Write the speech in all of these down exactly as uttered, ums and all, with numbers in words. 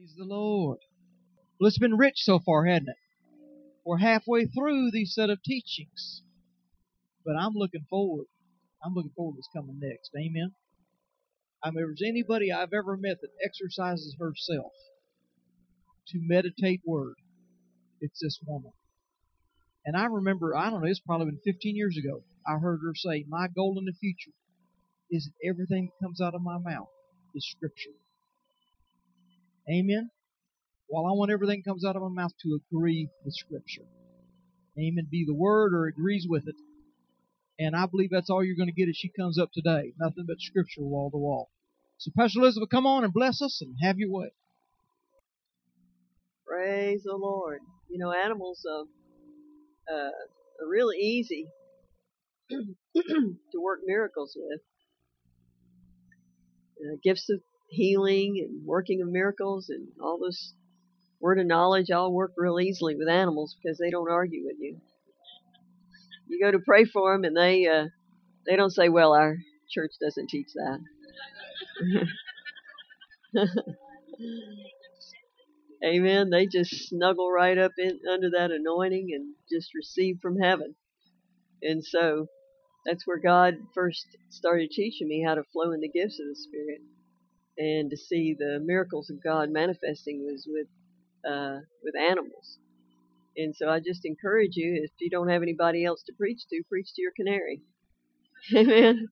Praise the Lord. Well, it's been rich so far, hasn't it? We're halfway through these set of teachings, but I'm looking forward. I'm looking forward to what's coming next. Amen. I mean, if there's anybody I've ever met that exercises herself to meditate Word, it's this woman. And I remember, I don't know, it's probably been fifteen years ago, I heard her say, my goal in the future is that everything that comes out of my mouth is Scripture. Amen. Well, I want everything that comes out of my mouth to agree with Scripture. Amen. Be the Word or agrees with it. And I believe that's all you're going to get as she comes up today. Nothing but Scripture wall to wall. So Pastor Elizabeth, come on and bless us and have your way. Praise the Lord. You know, animals uh, uh, are really easy to work miracles with. Uh, gifts of healing and working of miracles and all this word of knowledge all work real easily with animals because they don't argue with you. You go to pray for them and they uh, they don't say, well, our church doesn't teach that. Amen. They just snuggle right up in under that anointing and just receive from heaven. And so that's where God first started teaching me how to flow in the gifts of the Spirit and to see the miracles of God manifesting was with uh, with animals. And so I just encourage you, if you don't have anybody else to preach to, preach to your canary. Amen.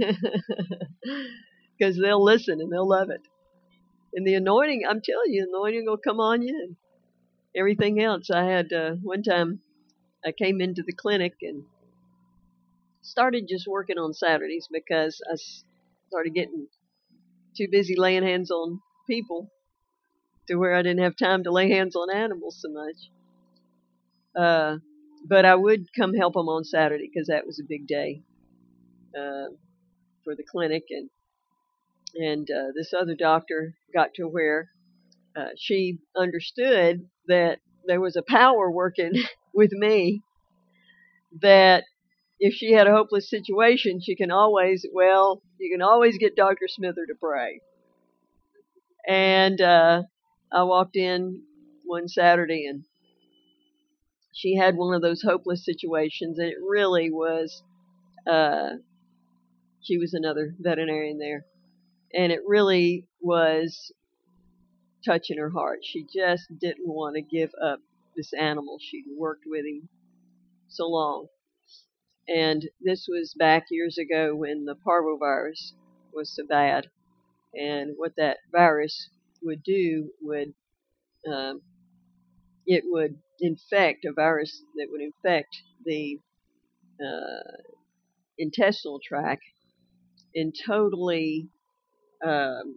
Because they'll listen and they'll love it. And the anointing, I'm telling you, the anointing will come on you and everything else. I had uh, one time I came into the clinic and started just working on Saturdays because I started getting too busy laying hands on people to where I didn't have time to lay hands on animals so much. Uh, but I would come help them on Saturday because that was a big day uh, for the clinic. And and uh, this other doctor got to where uh, she understood that there was a power working with me that if she had a hopeless situation, she can always, well, you can always get Doctor Smither to pray. And uh, I walked in one Saturday and she had one of those hopeless situations, and it really was, uh, she was another veterinarian there, and it really was touching her heart. She just didn't want to give up this animal. She'd worked with him so long. And this was back years ago when the parvovirus was so bad. And what that virus would do would, um, it would infect, a virus that would infect the uh, intestinal tract and totally, um,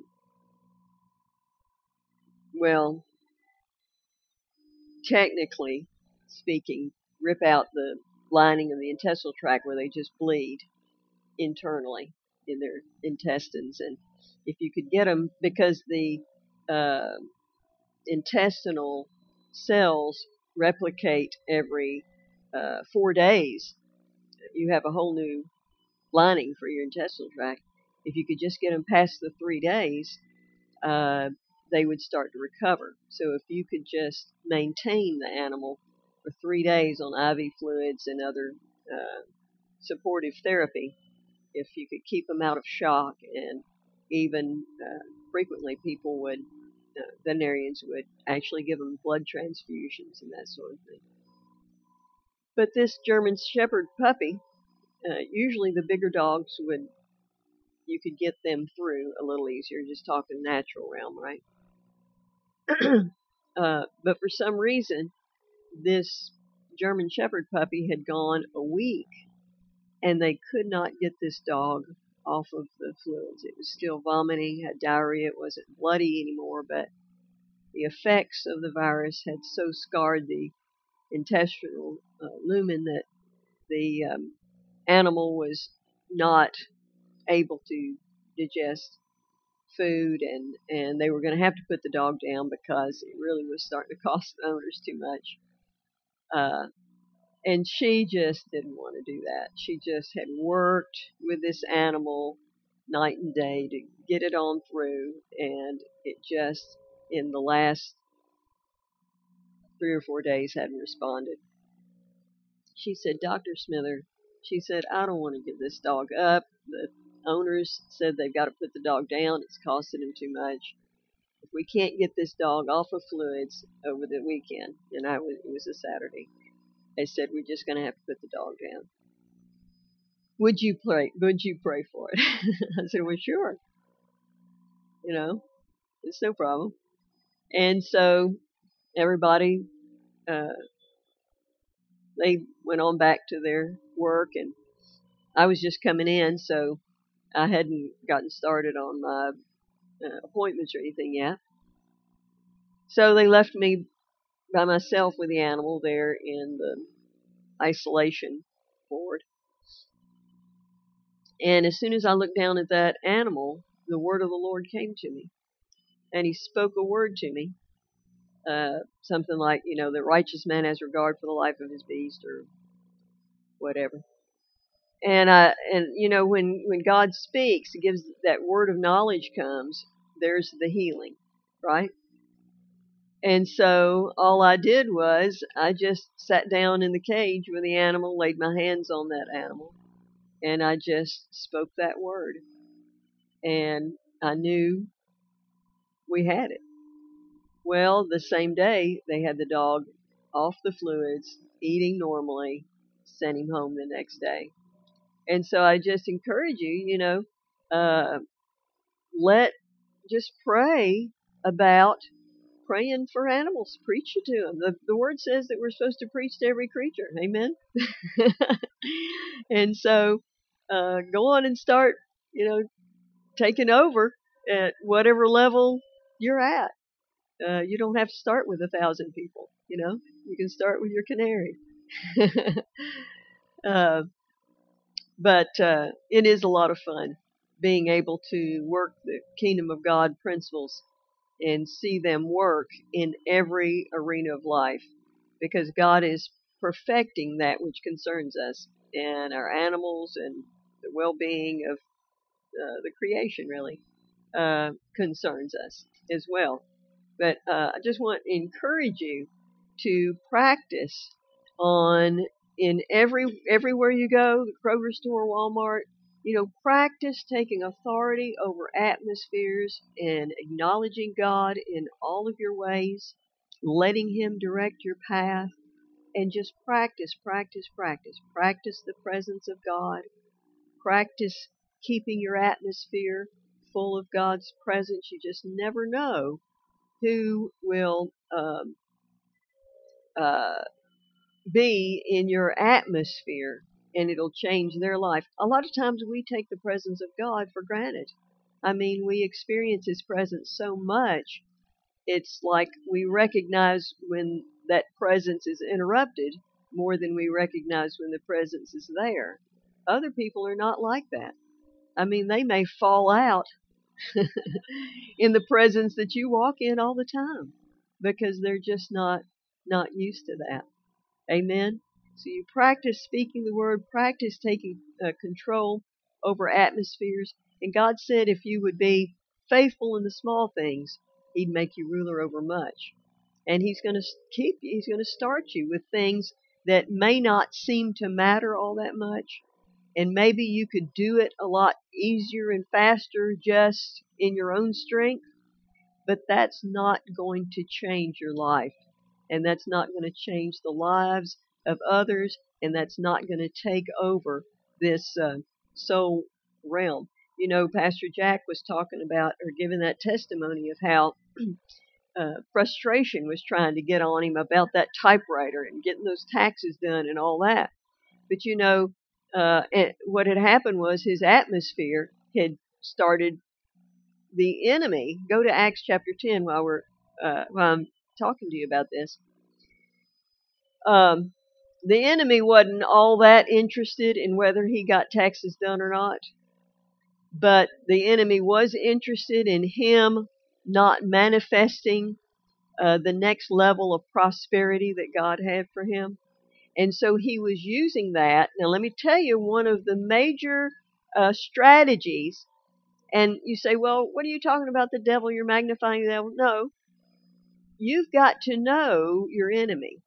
well, technically speaking, rip out the lining of the intestinal tract where they just bleed internally in their intestines. And if you could get them, because the uh, intestinal cells replicate every uh, four days, you have a whole new lining for your intestinal tract. If you could just get them past the three days, uh, they would start to recover. So if you could just maintain the animal for three days on I V fluids and other uh, supportive therapy, if you could keep them out of shock, and even uh, frequently people would, uh, veterinarians would actually give them blood transfusions and that sort of thing. But this German Shepherd puppy, uh, usually the bigger dogs would, you could get them through a little easier, just talking natural realm, right? uh, but for some reason, this German Shepherd puppy had gone a week, and they could not get this dog off of the fluids. It was still vomiting, had diarrhea. It wasn't bloody anymore, but the effects of the virus had so scarred the intestinal uh, lumen that the um, animal was not able to digest food, and, and they were going to have to put the dog down because it really was starting to cost the owners too much. Uh, and she just didn't want to do that. She just had worked with this animal night and day to get it on through, and it just in the last three or four days hadn't responded. She said, Doctor Smither, she said, I don't want to give this dog up. The owners said they've got to put the dog down. It's costing them too much. If we can't get this dog off of fluids over the weekend, and I was, it was a Saturday, they said we're just going to have to put the dog down. Would you pray? Would you pray for it? I said, well, sure. You know, it's no problem. And so everybody, uh, they went on back to their work, and I was just coming in, so I hadn't gotten started on my uh, appointments or anything yet. So they left me by myself with the animal there in the isolation ward. And as soon as I looked down at that animal, the word of the Lord came to me. And he spoke a word to me. Uh, something like, you know, the righteous man has regard for the life of his beast or whatever. And I, and you know, when, when God speaks, it gives that word of knowledge comes, there's the healing, right? And so all I did was I just sat down in the cage with the animal, laid my hands on that animal, and I just spoke that word. And I knew we had it. Well, the same day, they had the dog off the fluids, eating normally, sent him home the next day. And so I just encourage you, you know, uh, let, just pray about praying for animals. Preach it to them. The, the word says that we're supposed to preach to every creature. Amen? And so uh, go on and start, you know, taking over at whatever level you're at. Uh, you don't have to start with a thousand people, you know. You can start with your canary. uh, but uh, it is a lot of fun being able to work the kingdom of God principles and see them work in every arena of life, because God is perfecting that which concerns us and our animals and the well-being of uh, the creation really uh, concerns us as well. But uh, I just want to encourage you to practice on in every everywhere you go, the Kroger store, Walmart, you know, practice taking authority over atmospheres and acknowledging God in all of your ways, letting Him direct your path, and just practice, practice, practice. Practice the presence of God. Practice keeping your atmosphere full of God's presence. You just never know who will um, uh, be in your atmosphere, and it'll change their life. A lot of times we take the presence of God for granted. I mean, we experience His presence so much, it's like we recognize when that presence is interrupted more than we recognize when the presence is there. Other people are not like that. I mean, they may fall out in the presence that you walk in all the time because they're just not not used to that. Amen. So you practice speaking the word, practice taking uh, control over atmospheres. And God said if you would be faithful in the small things, He'd make you ruler over much. And He's going to keep you, He's going to start you with things that may not seem to matter all that much. And maybe you could do it a lot easier and faster just in your own strength. But that's not going to change your life. And that's not going to change the lives of others. And that's not going to take over this uh, soul realm. You know, Pastor Jack was talking about or giving that testimony of how uh, frustration was trying to get on him about that typewriter and getting those taxes done and all that. But, you know, uh, what had happened was his atmosphere had started the enemy. Go to Acts chapter ten while we're uh, while I'm talking to you about this. Um, the enemy wasn't all that interested in whether he got taxes done or not, but the enemy was interested in him not manifesting uh, the next level of prosperity that God had for him. And so he was using that. Now, let me tell you one of the major uh, strategies. And you say, well, what are you talking about, the devil? You're magnifying the devil. No, you've got to know your enemy.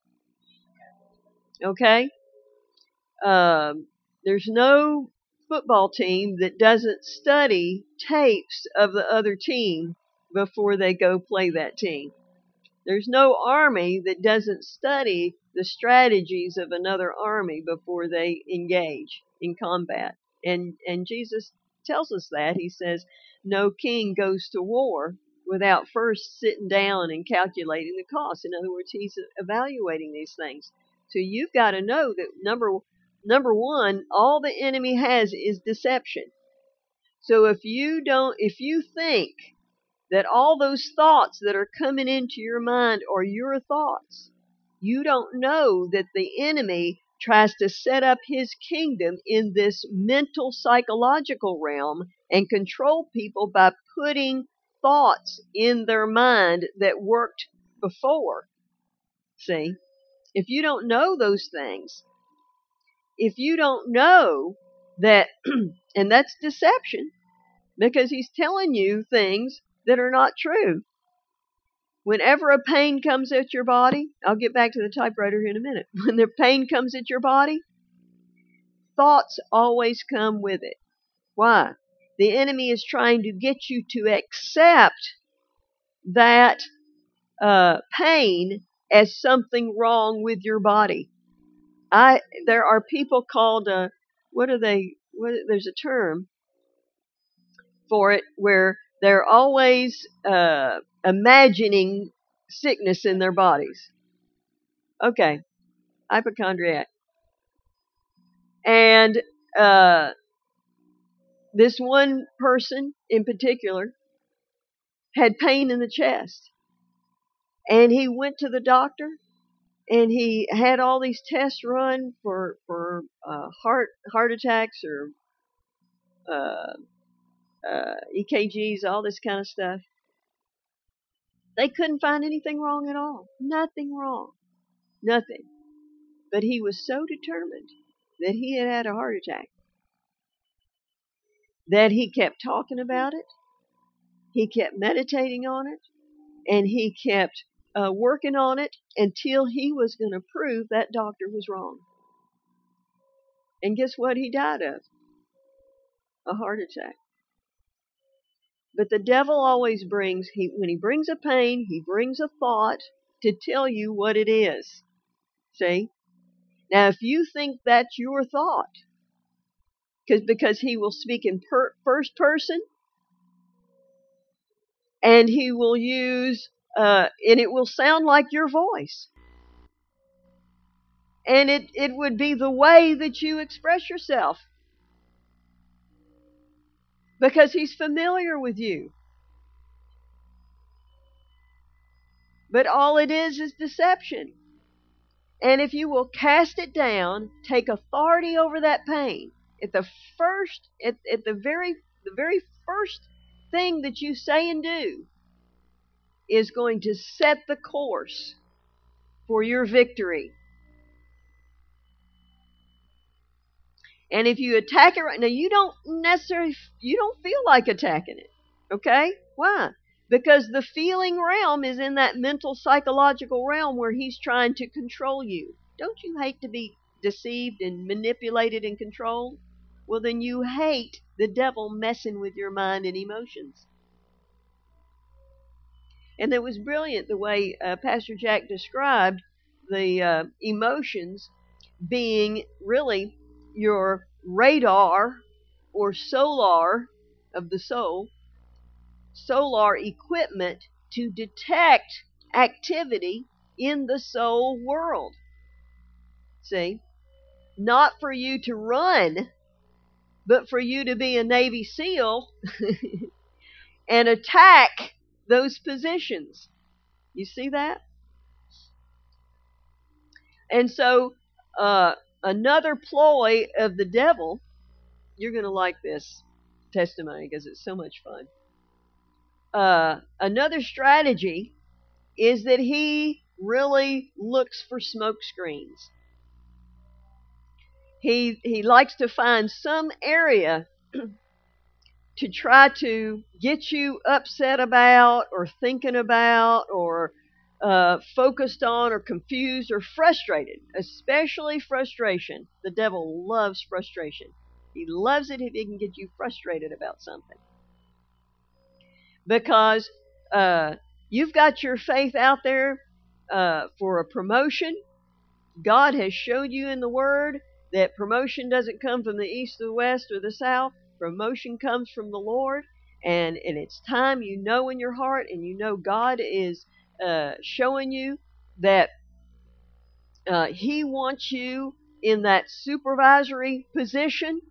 Okay? Um, there's no football team that doesn't study tapes of the other team before they go play that team. There's no army that doesn't study the strategies of another army before they engage in combat. And and Jesus tells us that. He says, no king goes to war without first sitting down and calculating the cost. In other words, he's evaluating these things. So you've got to know that number number one, all the enemy has is deception. So if you don't, if you think that all those thoughts that are coming into your mind are your thoughts, you don't know that the enemy tries to set up his kingdom in this mental, psychological realm and control people by putting thoughts in their mind that worked before. See? If you don't know those things, if you don't know that, and that's deception, because he's telling you things that are not true. Whenever a pain comes at your body, I'll get back to the typewriter here in a minute. When the pain comes at your body, thoughts always come with it. Why? The enemy is trying to get you to accept that uh, pain as something wrong with your body. I there are people called uh, what are they? What, there's a term for it where they're always uh, imagining sickness in their bodies. Okay, hypochondriac. And uh, this one person in particular had pain in the chest. And he went to the doctor and he had all these tests run for, for uh, heart heart attacks or uh, uh, E K Gs, all this kind of stuff. They couldn't find anything wrong at all. Nothing wrong. Nothing. But he was so determined that he had had a heart attack that he kept talking about it, he kept meditating on it, and he kept uh, working on it until he was going to prove that doctor was wrong. And guess what he died of? A heart attack. But the devil always brings, he, when he brings a pain, he brings a thought to tell you what it is. See? Now, if you think that's your thought, because because he will speak in per, first person, and he will use, uh, and it will sound like your voice. And it, it would be the way that you express yourself. Because he's familiar with you. But all it is is deception. And if you will cast it down, take authority over that pain, at the first, at, at the very, the very first thing that you say and do is going to set the course for your victory. And if you attack it right now, you don't necessarily, you don't feel like attacking it. Okay? Why? Because the feeling realm is in that mental, psychological realm where he's trying to control you. Don't you hate to be deceived and manipulated and controlled? Well, then you hate the devil messing with your mind and emotions. And it was brilliant the way uh, Pastor Jack described the uh, emotions being really your radar or solar of the soul, solar equipment to detect activity in the soul world. See? Not for you to run, but for you to be a Navy SEAL and attack those positions. You see that? And so, uh, another ploy of the devil, you're going to like this testimony because it's so much fun. Uh, another strategy is that he really looks for smoke screens. He, he likes to find some area to try to get you upset about or thinking about or uh, focused on or confused or frustrated, especially frustration. The devil loves frustration. He loves it if he can get you frustrated about something. Because uh, you've got your faith out there uh, for a promotion. God has showed you in the Word that promotion doesn't come from the east, the west, or the south. Promotion comes from the Lord. And, and it's time you know in your heart, and you know God is uh, showing you that uh, He wants you in that supervisory position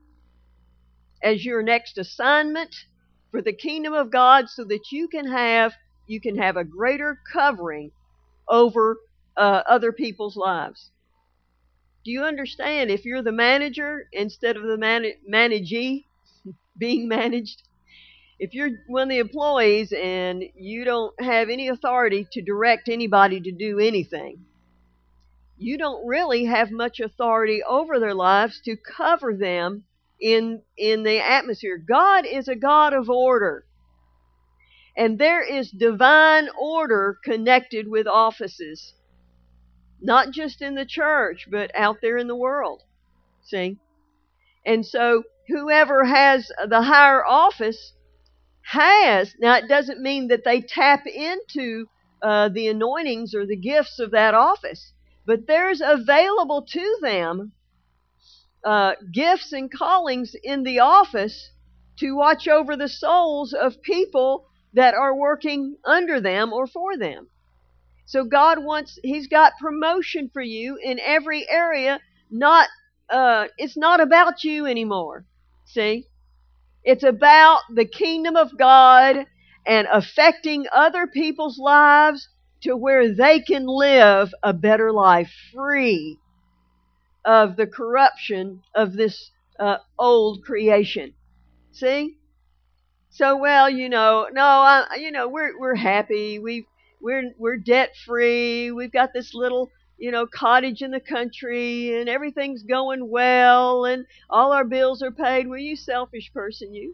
as your next assignment for the kingdom of God, so that you can have you can have a greater covering over uh, other people's lives. Do you understand? If you're the manager instead of the man- managee being managed, if you're one of the employees and you don't have any authority to direct anybody to do anything, you don't really have much authority over their lives to cover them in in the atmosphere. God is a God of order. And there is divine order connected with offices. Not just in the church, but out there in the world. See? And so whoever has the higher office has, now it doesn't mean that they tap into uh, the anointings or the gifts of that office, but there's available to them uh, gifts and callings in the office to watch over the souls of people that are working under them or for them. So God wants, He's got promotion for you in every area. Not, uh, it's not about you anymore. See? It's about the kingdom of God and affecting other people's lives to where they can live a better life, free of the corruption of this uh, old creation. See? So, well, you know, no, I, you know, we're we're happy. We've we're we're debt free. We've got this little, you know, cottage in the country, and everything's going well, and all our bills are paid. Well, you selfish person, you.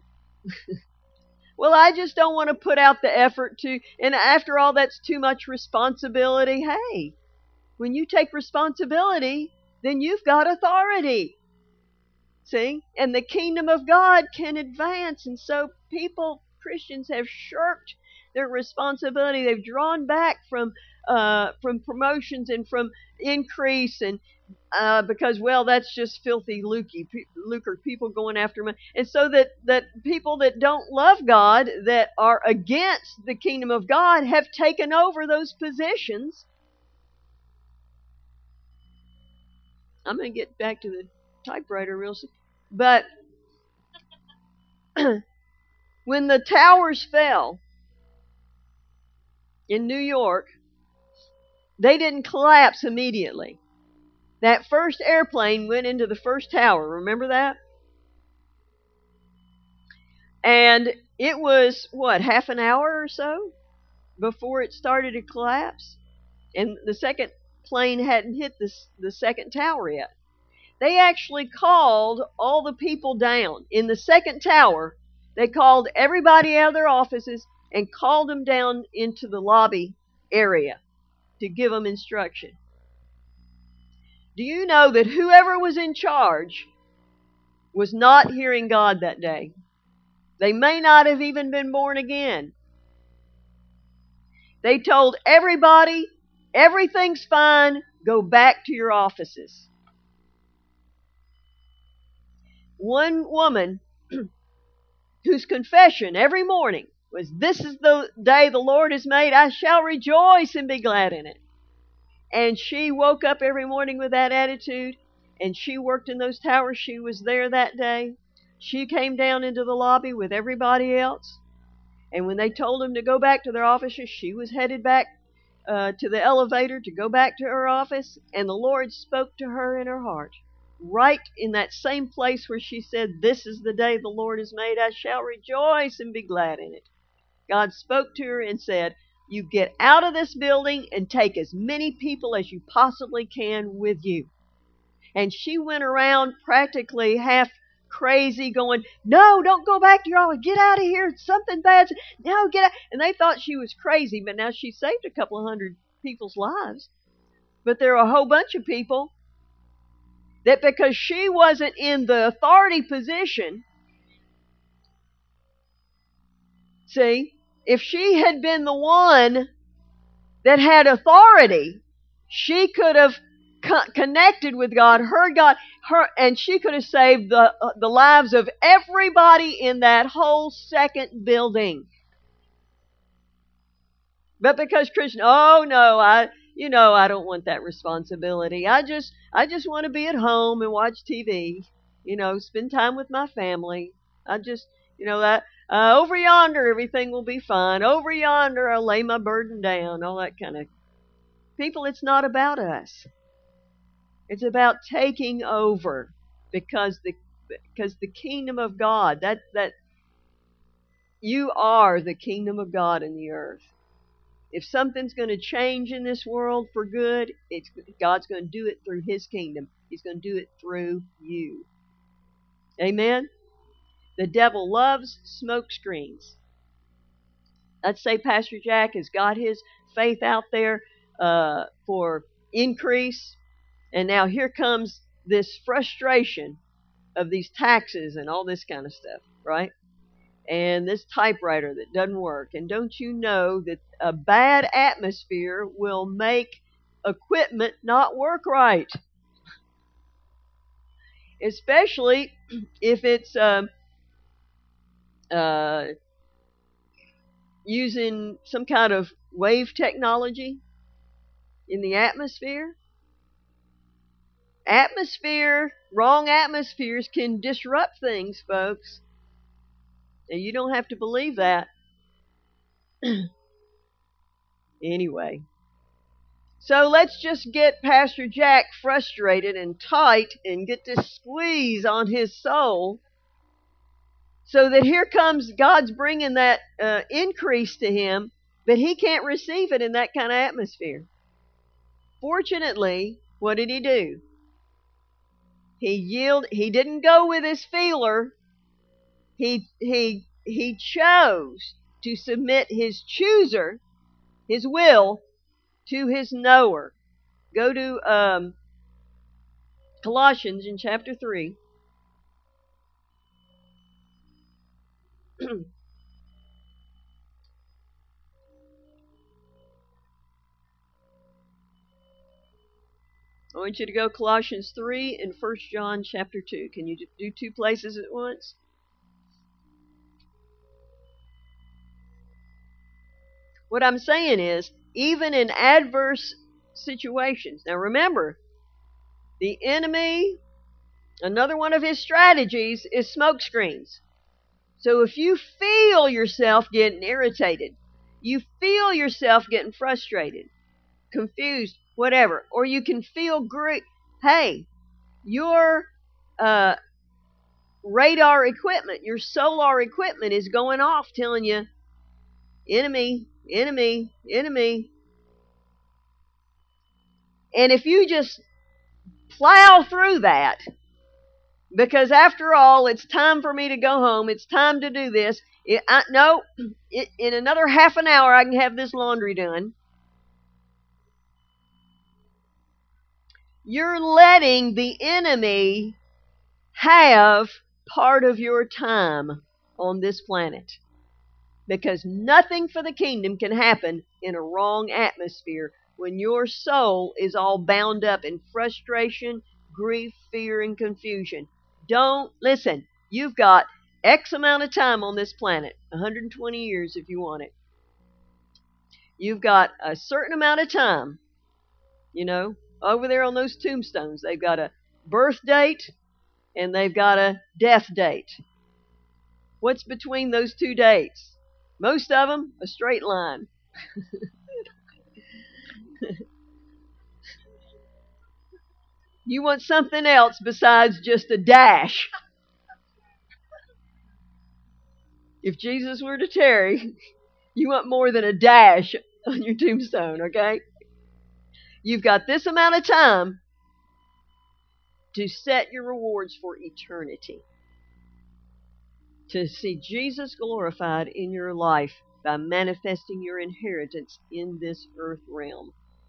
Well, I just don't want to put out the effort to, and after all, that's too much responsibility. Hey, when you take responsibility, then you've got authority. See? And the kingdom of God can advance. And so people, Christians, have shirked their responsibility. They've drawn back from uh, from promotions and from increase, and uh, because, well, that's just filthy lucre, lucre, people going after money. And so that, that people that don't love God, that are against the kingdom of God, have taken over those positions. I'm going to get back to the typewriter real soon. But when the towers fell in New York, they didn't collapse immediately. That first airplane went into the first tower. Remember that? And it was, what, half an hour or so before it started to collapse? And the second plane hadn't hit the, the second tower yet. They actually called all the people down. In the second tower, they called everybody out of their offices and called them down into the lobby area to give them instruction. Do you know that whoever was in charge was not hearing God that day? They may not have even been born again. They told everybody, everything's fine, go back to your offices. One woman whose confession every morning was, "This is the day the Lord has made. I shall rejoice and be glad in it." And she woke up every morning with that attitude, and she worked in those towers. She was there that day. She came down into the lobby with everybody else. And when they told them to go back to their offices, she was headed back uh, to the elevator to go back to her office. And the Lord spoke to her in her heart, right in that same place where she said, "This is the day the Lord has made. I shall rejoice and be glad in it." God spoke to her and said, "You get out of this building and take as many people as you possibly can with you." And she went around practically half crazy going, "No, don't go back to your office. Get out of here. Something bad's, no, get out." And they thought she was crazy, but now she saved a couple of hundred people's lives. But there are a whole bunch of people that because she wasn't in the authority position, see, if she had been the one that had authority, she could have co- connected with God, heard God, her, and she could have saved the uh, the lives of everybody in that whole second building. But because Christian, oh no, I, you know, I don't want that responsibility. I just, I just want to be at home and watch T V. You know, spend time with my family. I just, you know, that uh, over yonder everything will be fine. Over yonder I'll lay my burden down. All that kind of people. It's not about us. It's about taking over because the because the kingdom of God. That that you are the kingdom of God in the earth. If something's going to change in this world for good, it's God's going to do it through His kingdom. He's going to do it through you. Amen? The devil loves smoke screens. Let's say Pastor Jack has got his faith out there uh, for increase, and now here comes this frustration of these taxes and all this kind of stuff, right? And this typewriter that doesn't work. And don't you know that a bad atmosphere will make equipment not work right? Especially if it's um, uh, using some kind of wave technology in the atmosphere. Atmosphere, wrong atmospheres can disrupt things, folks. And you don't have to believe that. Anyway. So let's just get Pastor Jack frustrated and tight and get this squeeze on his soul so that here comes God's bringing that uh, increase to him, but he can't receive it in that kind of atmosphere. Fortunately, what did he do? He yielded. He didn't go with his feeler. He he he chose to submit his chooser, his will, to his knower. Go to um, Colossians in chapter three. I want you to go Colossians three and First John chapter two. Can you do two places at once? What I'm saying is, even in adverse situations. Now remember, the enemy, another one of his strategies is smoke screens. So if you feel yourself getting irritated, you feel yourself getting frustrated, confused, whatever, or you can feel great, hey, your uh, radar equipment, your solar equipment is going off telling you, enemy, enemy, enemy. And if you just plow through that, because after all, it's time for me to go home, it's time to do this. It, I, no, it, in another half an hour I can have this laundry done. You're letting the enemy have part of your time on this planet. Because nothing for the kingdom can happen in a wrong atmosphere when your soul is all bound up in frustration, grief, fear, and confusion. Don't listen. You've got X amount of time on this planet, one hundred twenty years if you want it. You've got a certain amount of time, you know, over there on those tombstones. They've got a birth date and they've got a death date. What's between those two dates? Most of them, a straight line. You want something else besides just a dash. If Jesus were to tarry, you want more than a dash on your tombstone, okay? You've got this amount of time to set your rewards for eternity. To see Jesus glorified in your life by manifesting your inheritance in this earth realm.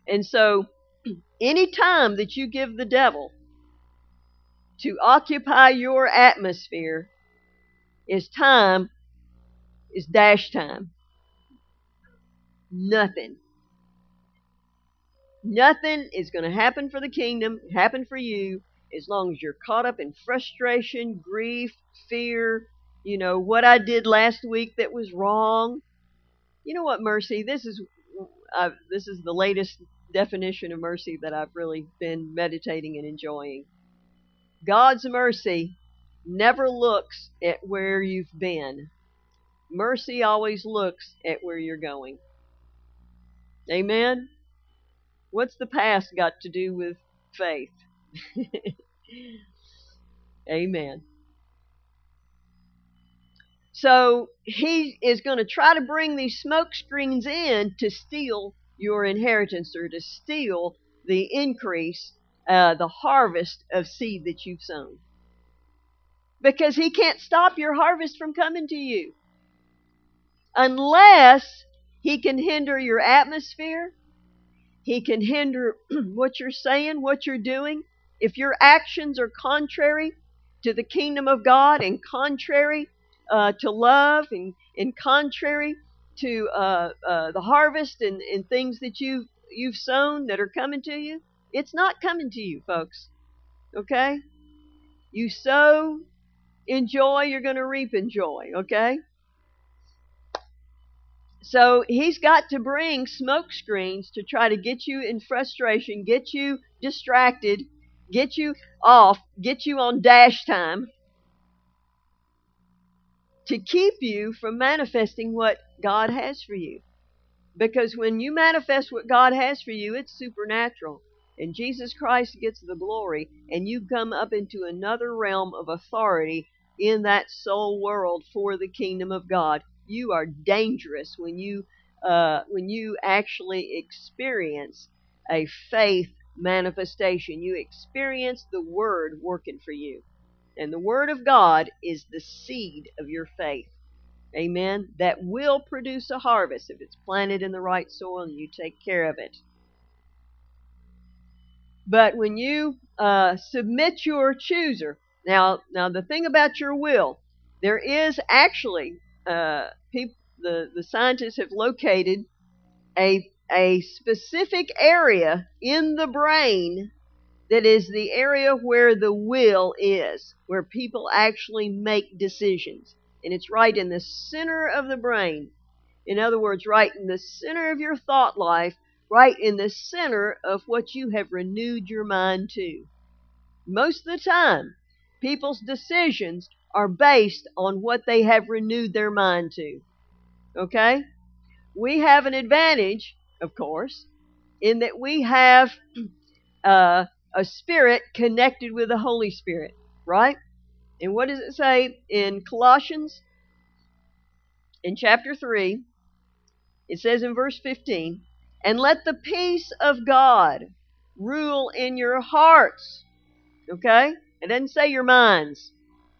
And so, any time that you give the devil to occupy your atmosphere is time, is dash time. Nothing. Nothing is going to happen for the kingdom, happen for you, as long as you're caught up in frustration, grief, fear, you know, what I did last week that was wrong. You know what, mercy? This is uh, this is the latest definition of mercy that I've really been meditating and enjoying. God's mercy never looks at where you've been. Mercy always looks at where you're going. Amen? What's the past got to do with faith? Amen. So he is going to try to bring these smoke screens in to steal your inheritance, or to steal the increase, uh, the harvest of seed that you've sown. Because he can't stop your harvest from coming to you. Unless he can hinder your atmosphere. He can hinder what you're saying, what you're doing. If your actions are contrary to the kingdom of God, and contrary uh, to love, and, and contrary to uh, uh, the harvest and, and things that you've, you've sown that are coming to you, it's not coming to you, folks. Okay? You sow in joy, you're going to reap in joy. Okay? So he's got to bring smoke screens to try to get you in frustration, get you distracted, get you off, get you on dash time, to keep you from manifesting what God has for you. Because when you manifest what God has for you, it's supernatural. And Jesus Christ gets the glory, and you come up into another realm of authority in that soul world for the kingdom of God. You are dangerous when you uh, when you actually experience a faith manifestation. You experience the Word working for you. And the Word of God is the seed of your faith. Amen? That will produce a harvest if it's planted in the right soil and you take care of it. But when you uh, submit your chooser, now, now the thing about your will, there is actually, uh, people, the, the scientists have located a, a specific area in the brain that is the area where the will is, where people actually make decisions. And it's right in the center of the brain. In other words, right in the center of your thought life, right in the center of what you have renewed your mind to. Most of the time, people's decisions are based on what they have renewed their mind to. Okay? We have an advantage, of course, in that we have uh, a spirit connected with the Holy Spirit, right? And what does it say in Colossians? In chapter three, it says in verse fifteen, and let the peace of God rule in your hearts. Okay? It doesn't say your minds.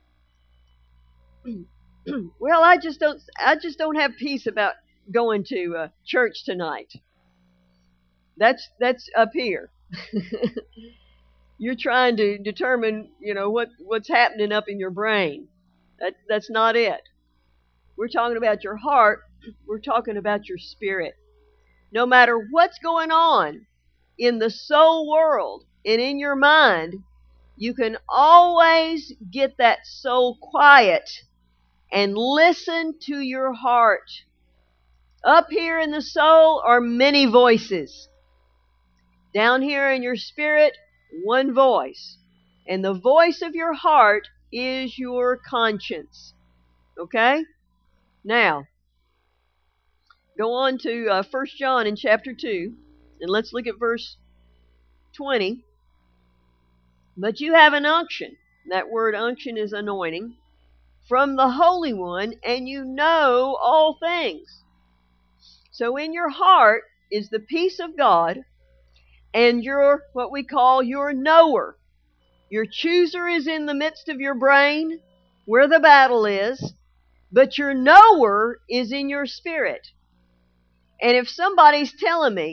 Well, I just don't I just don't have peace about going to uh, church tonight. That's that's up here. You're trying to determine, you know, what, what's happening up in your brain. That that's not it. We're talking about your heart. We're talking about your spirit. No matter what's going on in the soul world and in your mind, you can always get that soul quiet and listen to your heart. Up here in the soul are many voices. Down here in your spirit, one voice. And the voice of your heart is your conscience. Okay? Now, go on to uh, First John in chapter two, and let's look at verse twenty. But you have an unction. That word unction is anointing. From the Holy One, and you know all things. So in your heart is the peace of God, and your, what we call your knower. Your chooser is in the midst of your brain, where the battle is, but your knower is in your spirit. And if somebody's telling me,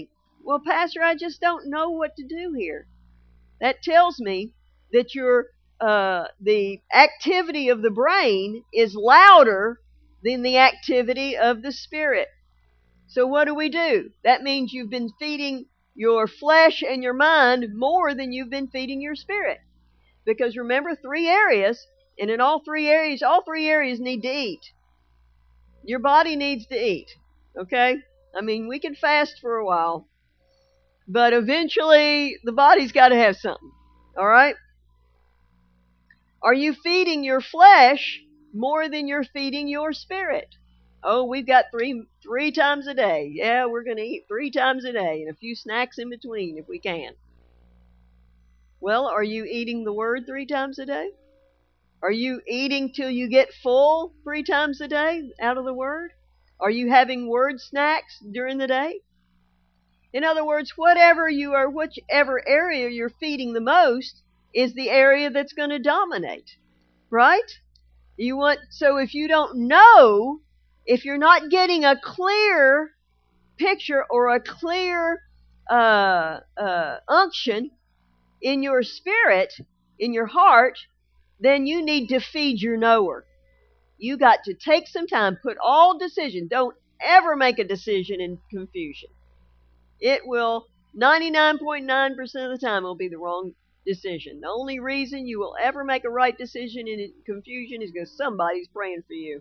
Well, Pastor, I just don't know what to do here. That tells me that your uh, the activity of the brain is louder than the activity of the spirit. So what do we do? That means you've been feeding your flesh and your mind more than you've been feeding your spirit. Because remember, three areas, and in all three areas, all three areas need to eat. Your body needs to eat, okay? I mean, we can fast for a while, but eventually the body's got to have something, all right? Are you feeding your flesh more than you're feeding your spirit? Oh, we've got three three times a day. Yeah, we're going to eat three times a day and a few snacks in between if we can. Well, are you eating the Word three times a day? Are you eating till you get full three times a day out of the Word? Are you having Word snacks during the day? In other words, whatever you are, whichever area you're feeding the most is the area that's going to dominate, right? You want, so if you don't know, if you're not getting a clear picture or a clear uh, uh, unction in your spirit, in your heart, then you need to feed your knower. You got to take some time, put all decision. Don't ever make a decision in confusion. It will, ninety-nine point nine percent of the time, will be the wrong decision. The only reason you will ever make a right decision in confusion is because somebody's praying for you.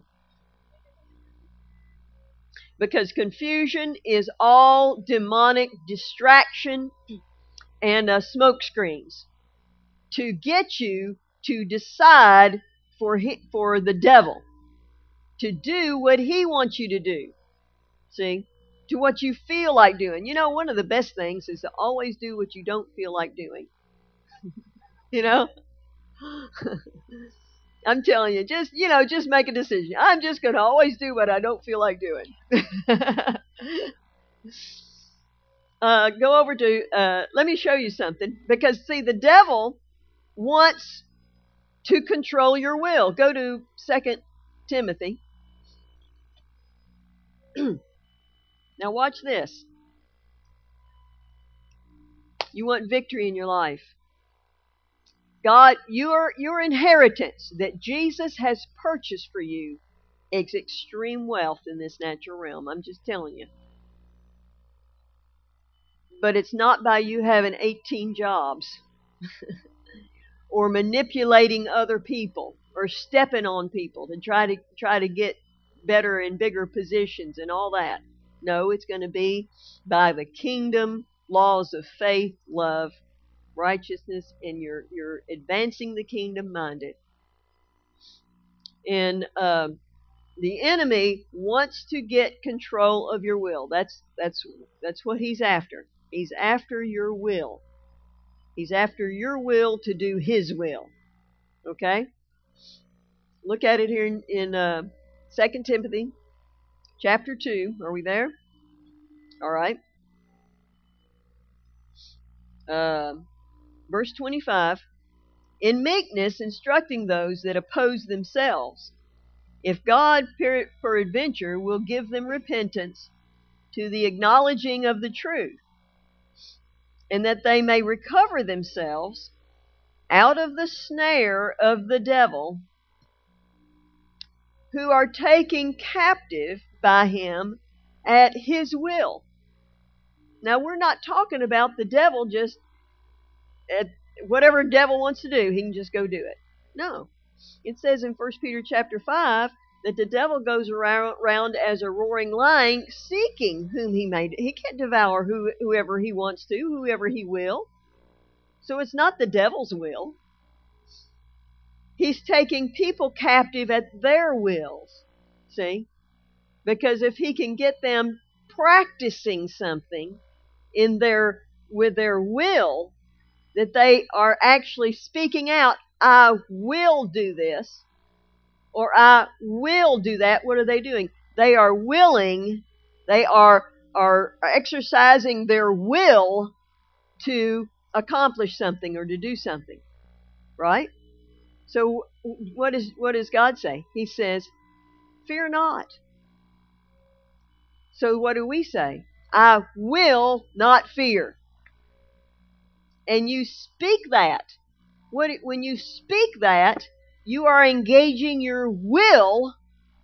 Because confusion is all demonic distraction and uh, smoke screens to get you to decide for he, for the devil to do what he wants you to do. See? To what you feel like doing. You know, one of the best things is to always do what you don't feel like doing. You know? I'm telling you, just, you know, just make a decision. I'm just going to always do what I don't feel like doing. uh, go over to, uh, let me show you something. Because, see, the devil wants to control your will. Go to Second Timothy. Now watch this. You want victory in your life. God, your your inheritance that Jesus has purchased for you is extreme wealth in this natural realm. I'm just telling you. But it's not by you having eighteen jobs or manipulating other people or stepping on people to try to try to get better and bigger positions and all that. No, it's going to be by the kingdom laws of faith, love, righteousness, and you're you're advancing the kingdom minded. And uh, the enemy wants to get control of your will. That's that's that's what he's after. He's after your will. He's after your will to do his will. Okay? Look at it here in, in uh, Second Timothy chapter two. Are we there? All right. Uh, verse twenty-five. In meekness, instructing those that oppose themselves, if God peradventure will give them repentance to the acknowledging of the truth, and that they may recover themselves out of the snare of the devil, who are taken captive by him at his will. Now, we're not talking about the devil just at whatever devil wants to do, he can just go do it. No. It says in First Peter chapter five that the devil goes around, around as a roaring lion, seeking whom he may. He can't devour who, whoever he wants to, whoever he will. So it's not the devil's will. He's taking people captive at their wills. See? Because if he can get them practicing something in their with their will, that they are actually speaking out, I will do this, or I will do that. What are they doing? They are willing, they are, are exercising their will to accomplish something or to do something. Right? So what is what does God say? He says, fear not. So what do we say? I will not fear. And you speak that. When you speak that, you are engaging your will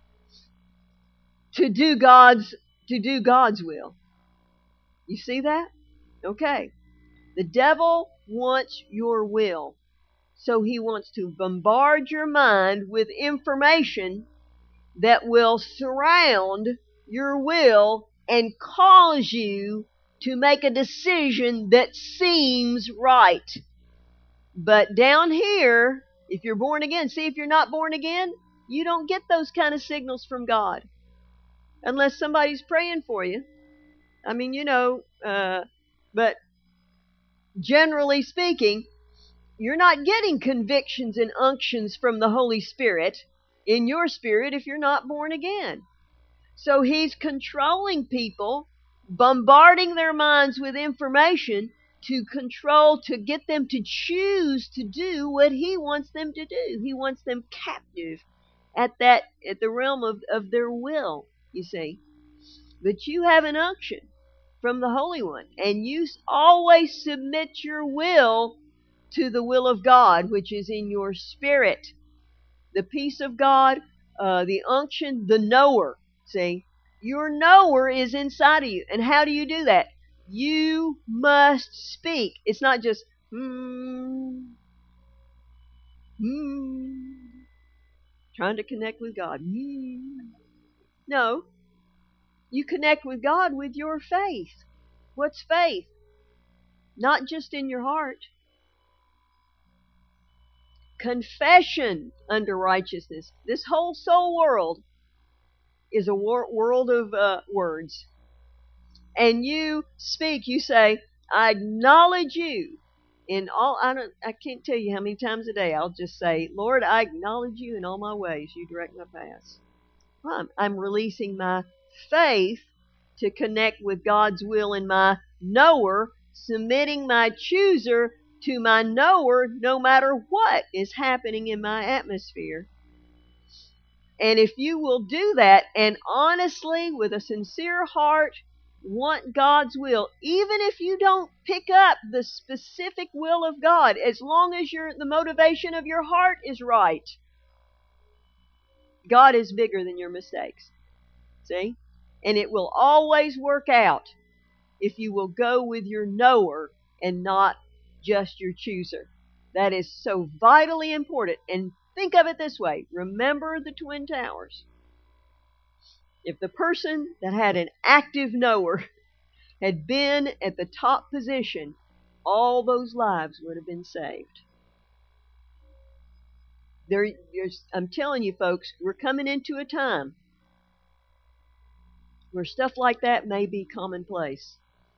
to do God's to do God's will. You see that? Okay. The devil wants your will. So he wants to bombard your mind with information that will surround your will and cause you to make a decision that seems right. But down here, if you're born again, see, if you're not born again, you don't get those kind of signals from God. Unless somebody's praying for you. I mean, you know, uh, but generally speaking, you're not getting convictions and unctions from the Holy Spirit in your spirit if you're not born again. So he's controlling people, bombarding their minds with information to control, to get them to choose to do what he wants them to do. He wants them captive at that, at the realm of, of their will, you see. But you have an unction from the Holy One, and you always submit your will to the will of God, which is in your spirit. The peace of God, uh, the unction, the knower. See, your knower is inside of you. And how do you do that? You must speak. It's not just, hmm, hmm, trying to connect with God. Hmm. No, you connect with God with your faith. What's faith? Not just in your heart. Confession unto righteousness. This whole soul world is a wor- world of uh, words. And you speak, you say, I acknowledge you in all, I don't, I can't tell you how many times a day I'll just say, Lord, I acknowledge you in all my ways. You direct my paths. Well, I'm, I'm releasing my faith to connect with God's will in my knower, submitting my chooser to my knower no matter what is happening in my atmosphere. And if you will do that and honestly, with a sincere heart, want God's will, even if you don't pick up the specific will of God, as long as your the motivation of your heart is right, God is bigger than your mistakes. See? And it will always work out if you will go with your knower and not just your chooser. That is so vitally important. And think of it this way. Remember the Twin Towers. If the person that had an active knower had been at the top position, all those lives would have been saved. There, I'm telling you folks, we're coming into a time where stuff like that may be commonplace.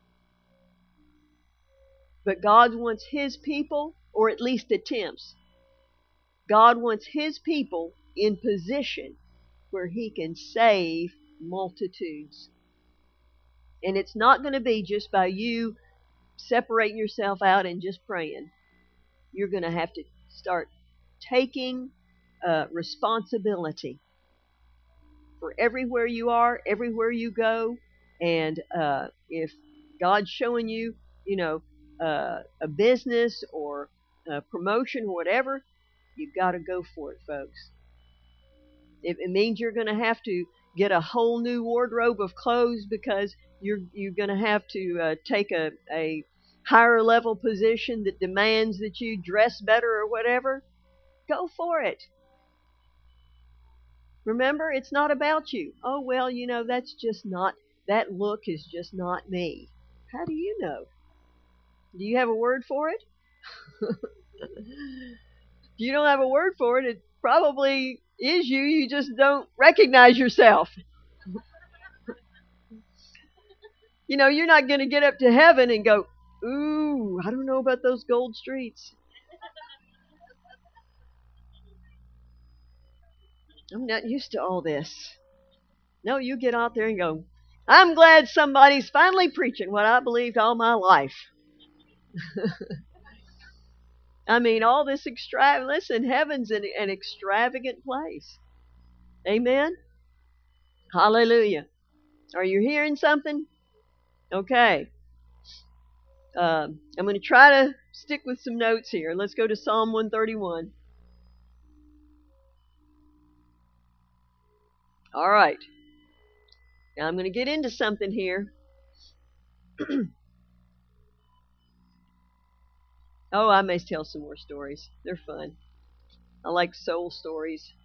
But God wants His people, or at least attempts, God wants His people in position where He can save multitudes. And it's not going to be just by you separating yourself out and just praying. You're going to have to start taking uh, responsibility for everywhere you are, everywhere you go. And uh, if God's showing you, you know, uh, a business or a promotion or whatever, you've got to go for it, folks. It, it means you're going to have to get a whole new wardrobe of clothes because you're you're going to have to uh, take a, a higher level position that demands that you dress better or whatever. Go for it. Remember, it's not about you. Oh, well, you know, that's just not, that look is just not me. How do you know? Do you have a word for it? If you don't have a word for it, it probably is you. You just don't recognize yourself. You know, you're not going to get up to heaven and go, ooh, I don't know about those gold streets. I'm not used to all this. No, you get out there and go, I'm glad somebody's finally preaching what I believed all my life. I mean, all this extravagant, listen, heaven's an, an extravagant place. Amen? Hallelujah. Are you hearing something? Okay. Um, I'm going to try to stick with some notes here. Let's go to Psalm one thirty-one. All right. Now I'm going to get into something here. Oh, I may tell some more stories. They're fun. I like soul stories.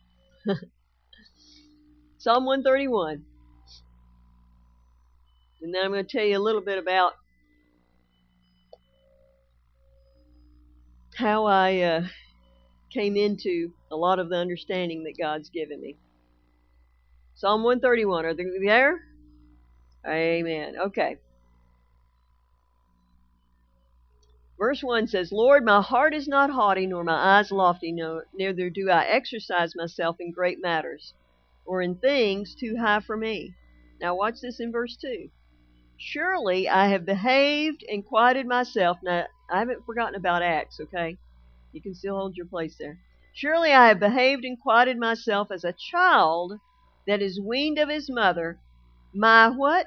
Psalm one thirty-one. And then I'm going to tell you a little bit about how I uh, came into a lot of the understanding that God's given me. Psalm one thirty-one. Are they there? Amen. Okay. Verse one says, Lord, my heart is not haughty, nor my eyes lofty, no, neither do I exercise myself in great matters, or in things too high for me. Now watch this in verse two. Surely I have behaved and quieted myself. Now, I haven't forgotten about Acts, okay? You can still hold your place there. Surely I have behaved and quieted myself as a child that is weaned of his mother. My what?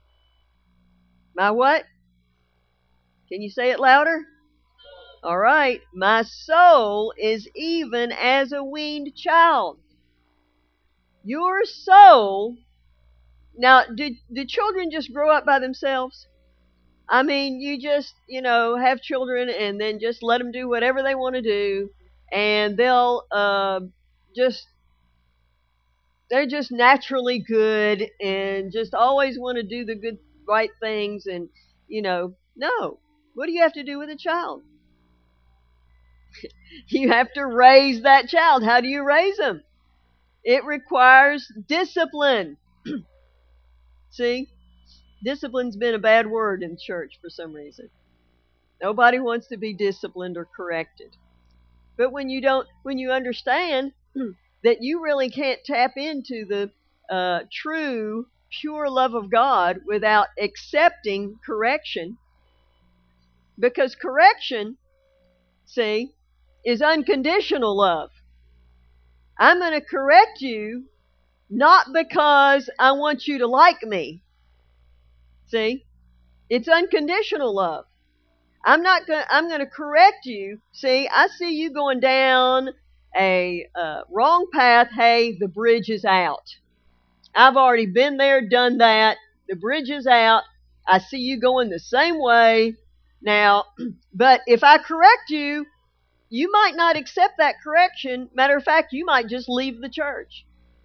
My what? Can you say it louder? All right. My soul is even as a weaned child. Your soul. Now, do, do children just grow up by themselves? I mean, you just, you know, have children and then just let them do whatever they want to do. And they'll uh, just, they're just naturally good and just always want to do the good, right things. And, you know, no. What do you have to do with a child? You have to raise that child. How do you raise them? It requires discipline. See? Discipline's been a bad word in church for some reason. Nobody wants to be disciplined or corrected. But when you don't, when you understand that you really can't tap into the uh, true, pure love of God without accepting correction, because correction, see, is unconditional love. I'm going to correct you not because I want you to like me. See? It's unconditional love. I'm not going I'm going to correct you. See, I see you going down a uh, wrong path. Hey, the bridge is out. I've already been there, done that. The bridge is out. I see you going the same way. Now, but if I correct you, you might not accept that correction. Matter of fact, you might just leave the church.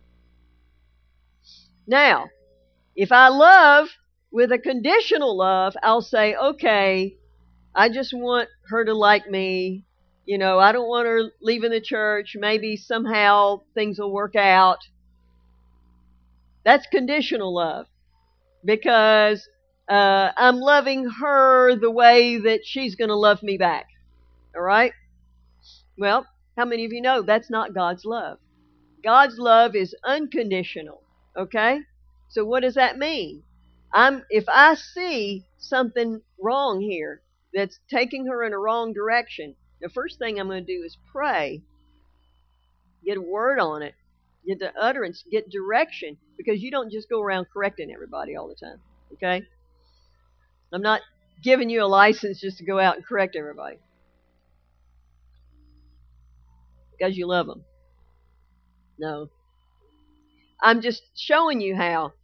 Now, if I love with a conditional love, I'll say, okay, I just want her to like me. You know, I don't want her leaving the church. Maybe somehow things will work out. That's conditional love. Because uh, I'm loving her the way that she's going to love me back. All right? Well, how many of you know that's not God's love? God's love is unconditional. Okay? So what does that mean? I'm if I see something wrong here that's taking her in a wrong direction, the first thing I'm going to do is pray, get a word on it, get the utterance, get direction, because you don't just go around correcting everybody all the time. Okay? I'm not giving you a license just to go out and correct everybody because you love them. No. I'm just showing you how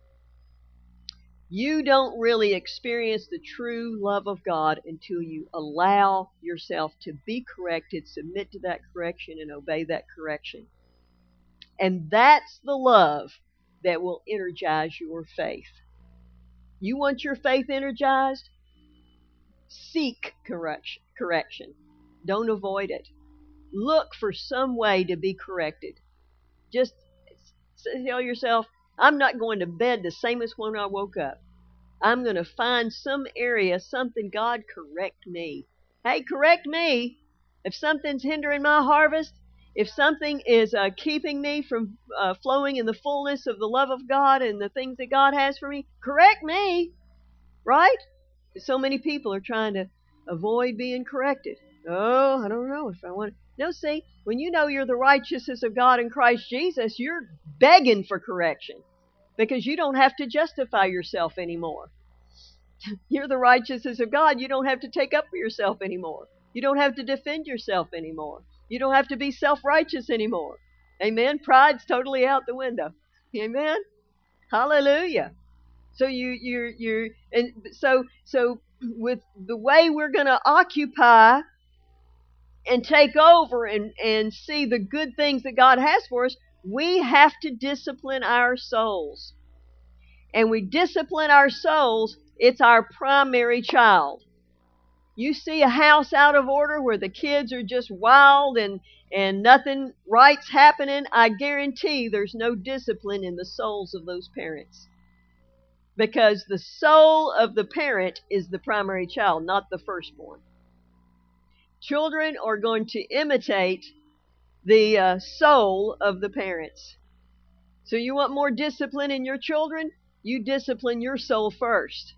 you don't really experience the true love of God until you allow yourself to be corrected, submit to that correction, and obey that correction. And that's the love that will energize your faith. You want your faith energized? Seek correction. correction. Don't avoid it. Look for some way to be corrected. Just tell yourself, I'm not going to bed the same as when I woke up. I'm going to find some area, something, God, correct me. Hey, correct me. If something's hindering my harvest, if something is uh, keeping me from uh, flowing in the fullness of the love of God and the things that God has for me, correct me. Right? So many people are trying to avoid being corrected. Oh, I don't know if I want to. No, see, when you know you're the righteousness of God in Christ Jesus, you're begging for correction because you don't have to justify yourself anymore. You're the righteousness of God. You don't have to take up for yourself anymore. You don't have to defend yourself anymore. You don't have to be self-righteous anymore. Amen. Pride's totally out the window. Amen. Hallelujah. So you you're you're and so so with the way we're going to occupy and take over and and see the good things that God has for us, we have to discipline our souls. And we discipline our souls, it's our primary child. You see a house out of order where the kids are just wild and, and nothing right's happening, I guarantee there's no discipline in the souls of those parents. Because the soul of the parent is the primary child, not the firstborn. Children are going to imitate the uh, soul of the parents. So you want more discipline in your children? You discipline your soul first.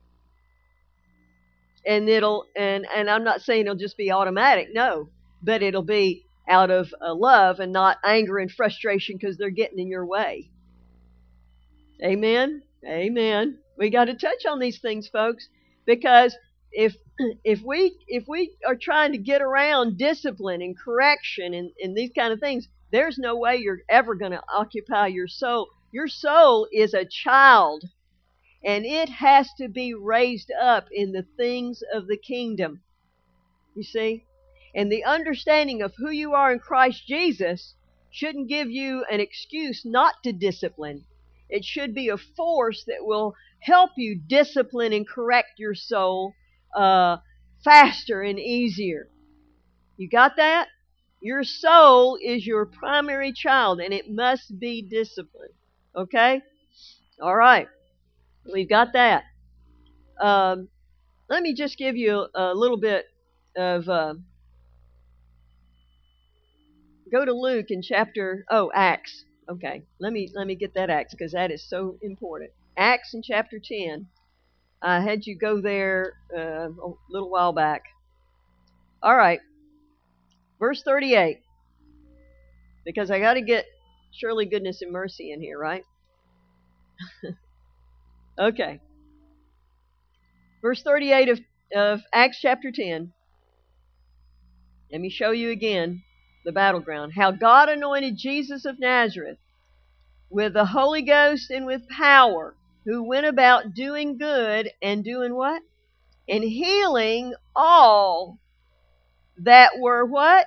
And it'll, and, and I'm not saying it'll just be automatic, no, but it'll be out of uh, love and not anger and frustration because they're getting in your way. Amen. Amen. We got to touch on these things, folks, because if if we if we are trying to get around discipline and correction and, and these kind of things, there's no way you're ever going to occupy your soul. Your soul is a child, and it has to be raised up in the things of the kingdom. You see? And the understanding of who you are in Christ Jesus shouldn't give you an excuse not to discipline. It should be a force that will help you discipline and correct your soul uh, faster and easier. You got that? Your soul is your primary child, and it must be disciplined. Okay? All right. We've got that. Um, let me just give you a, a little bit of... Uh, go to Luke in chapter... Oh, Acts. Okay, let me let me get that Acts because that is so important. Acts in chapter ten. I had you go there uh, a little while back. All right, verse thirty-eight. Because I got to get surely goodness and mercy in here, right? Okay. Verse thirty-eight of, of Acts chapter ten. Let me show you again the battleground. How God anointed Jesus of Nazareth with the Holy Ghost and with power, who went about doing good and doing what? And healing all that were what?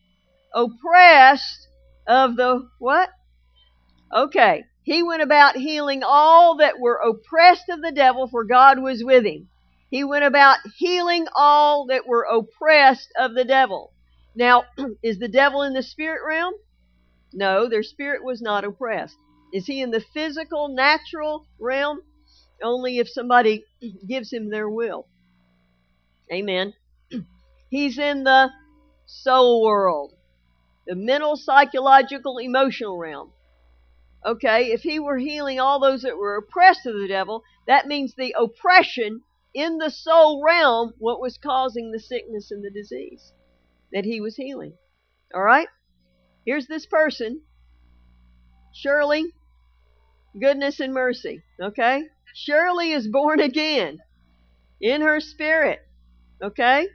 Oppressed of the what? Okay. He went about healing all that were oppressed of the devil, for God was with him. He went about healing all that were oppressed of the devil. Now, is the devil in the spirit realm? No, their spirit was not oppressed. Is he in the physical, natural realm? Only if somebody gives him their will. Amen. He's in the soul world, the mental, psychological, emotional realm. Okay, if he were healing all those that were oppressed of the devil, that means the oppression in the soul realm, what was causing the sickness and the disease that he was healing. All right? Here's this person, Shirley, goodness and mercy. Okay? Shirley is born again in her spirit. Okay?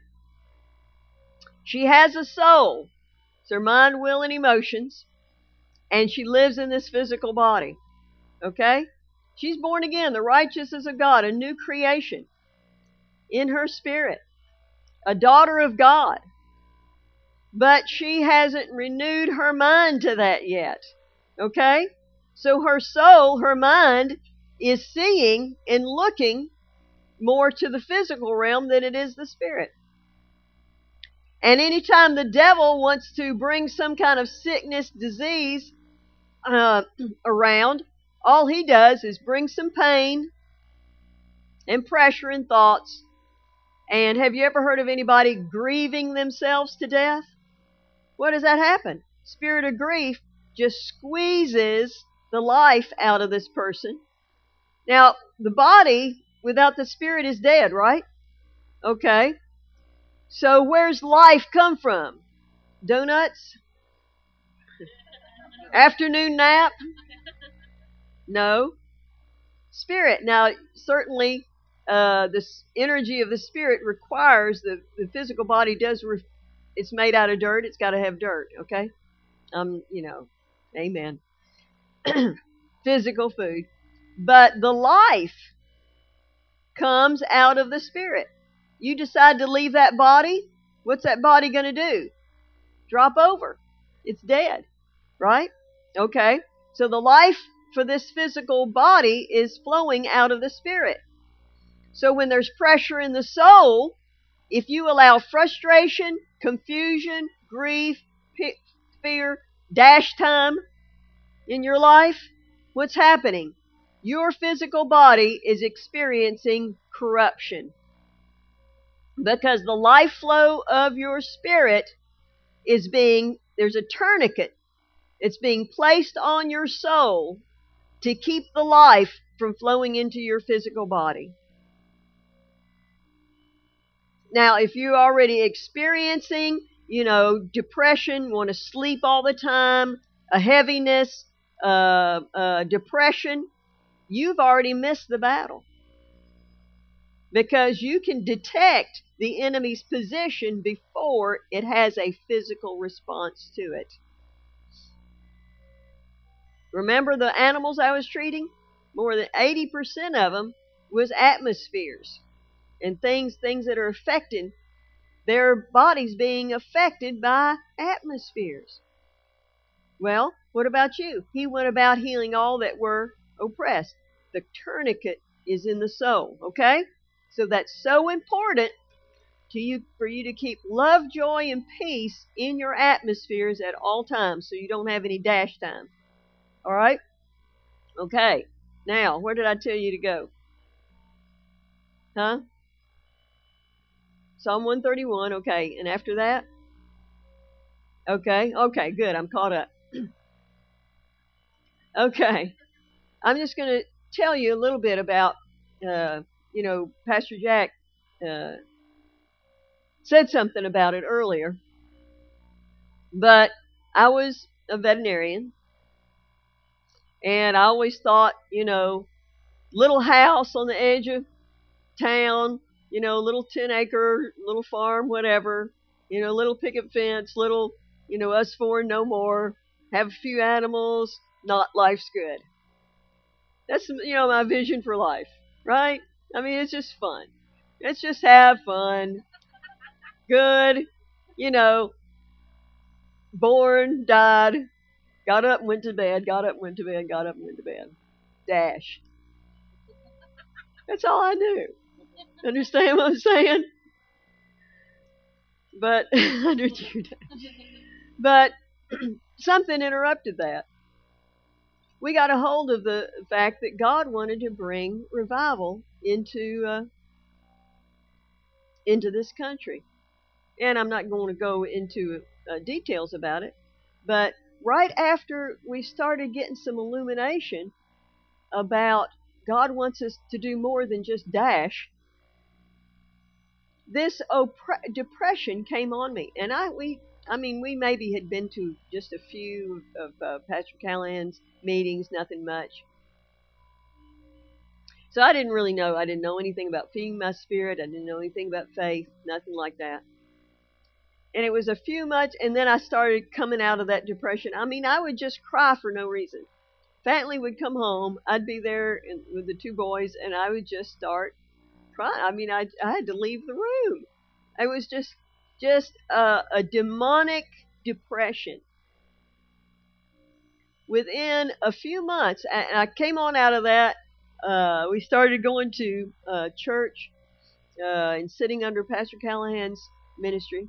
She has a soul. It's her mind, will, and emotions. And she lives in this physical body. Okay? She's born again, the righteousness of God, a new creation in her spirit. A daughter of God. But she hasn't renewed her mind to that yet. Okay? So her soul, her mind, is seeing and looking more to the physical realm than it is the spirit. And anytime the devil wants to bring some kind of sickness, disease uh, around, all he does is bring some pain and pressure and thoughts. And have you ever heard of anybody grieving themselves to death? What does that happen? Spirit of grief just squeezes the life out of this person. Now, the body without the spirit is dead, right? Okay. So where's life come from? Donuts? Afternoon nap? No. Spirit. Now, certainly uh, this energy of the spirit requires the, the physical body does, re- it's made out of dirt. It's got to have dirt, okay? Um, you know, amen. Physical food. But the life comes out of the spirit. You decide to leave that body, what's that body going to do? Drop over. It's dead, right? Okay. So the life for this physical body is flowing out of the spirit. So when there's pressure in the soul, if you allow frustration, confusion, grief, fear, dash time in your life, what's happening? Your physical body is experiencing corruption. Because the life flow of your spirit is being, there's a tourniquet. It's being placed on your soul to keep the life from flowing into your physical body. Now, if you're already experiencing, you know, depression, want to sleep all the time, a heaviness, uh, uh, depression, you've already missed the battle. Because you can detect the enemy's position before it has a physical response to it. Remember the animals I was treating? More than eighty percent of them was atmospheres and things, things that are affecting their bodies being affected by atmospheres. Well, what about you? He went about healing all that were oppressed. The tourniquet is in the soul, okay? So that's so important to you for you to keep love, joy, and peace in your atmospheres at all times so you don't have any dash time. All right? Okay. Now, where did I tell you to go? Huh? Psalm one thirty-one. Okay. And after that? Okay. Okay, good. I'm caught up. Okay. I'm just going to tell you a little bit about, uh, you know, Pastor Jack uh, said something about it earlier. But I was a veterinarian. And I always thought, you know, little house on the edge of town, you know, little ten acre, little farm, whatever, you know, little picket fence, little, you know, us four, no more, have a few animals, not life's good. That's, you know, my vision for life, right? I mean, it's just fun. Let's just have fun. Good, you know, born, died, got up, went to bed, got up, went to bed, got up, went to bed. Dash. That's all I knew. Understand what I'm saying? But, but something interrupted that. We got a hold of the fact that God wanted to bring revival into uh, into this country. And I'm not going to go into uh, details about it, but right after we started getting some illumination about God wants us to do more than just dash, this oppre- depression came on me. And I we I mean, we maybe had been to just a few of uh, Pastor Callahan's meetings, nothing much. So I didn't really know. I didn't know anything about feeding my spirit. I didn't know anything about faith, nothing like that. And it was a few months, and then I started coming out of that depression. I mean, I would just cry for no reason. Fatley would come home. I'd be there in, with the two boys, and I would just start crying. I mean, I, I had to leave the room. It was just just a, a demonic depression. Within a few months, and I came on out of that. Uh, we started going to uh, church uh, and sitting under Pastor Callahan's ministry.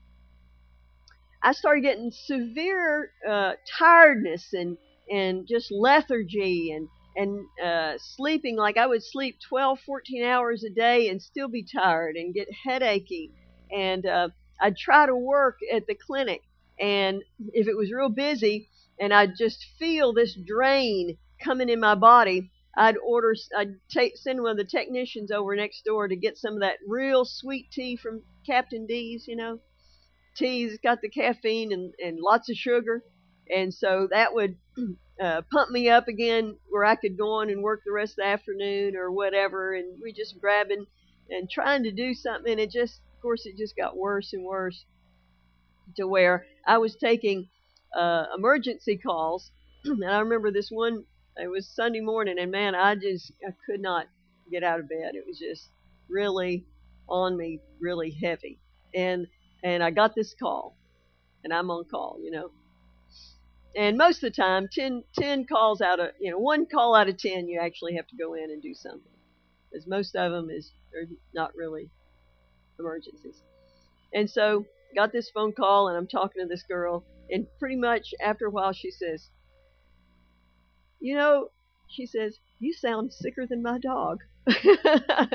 I started getting severe uh, tiredness and and just lethargy and and uh, sleeping. Like I would sleep twelve, fourteen hours a day and still be tired and get headachy. And uh, I'd try to work at the clinic, and if it was real busy, and I'd just feel this drain coming in my body, I'd order, I'd take, send one of the technicians over next door to get some of that real sweet tea from Captain D's, you know. Tea's got the caffeine and, and lots of sugar. And so that would uh, pump me up again where I could go on and work the rest of the afternoon or whatever. And we just grabbing and trying to do something. And it just, of course, it just got worse and worse to where I was taking uh, emergency calls. And I remember this one, it was Sunday morning, and man, I just, I could not get out of bed. It was just really on me, really heavy. And, and I got this call, and I'm on call, you know. And most of the time, ten, ten calls out of, you know, one call out of ten, you actually have to go in and do something. Because most of them is, are not really emergencies. And so, got this phone call, and I'm talking to this girl, and pretty much after a while she says, you know, she says, you sound sicker than my dog. I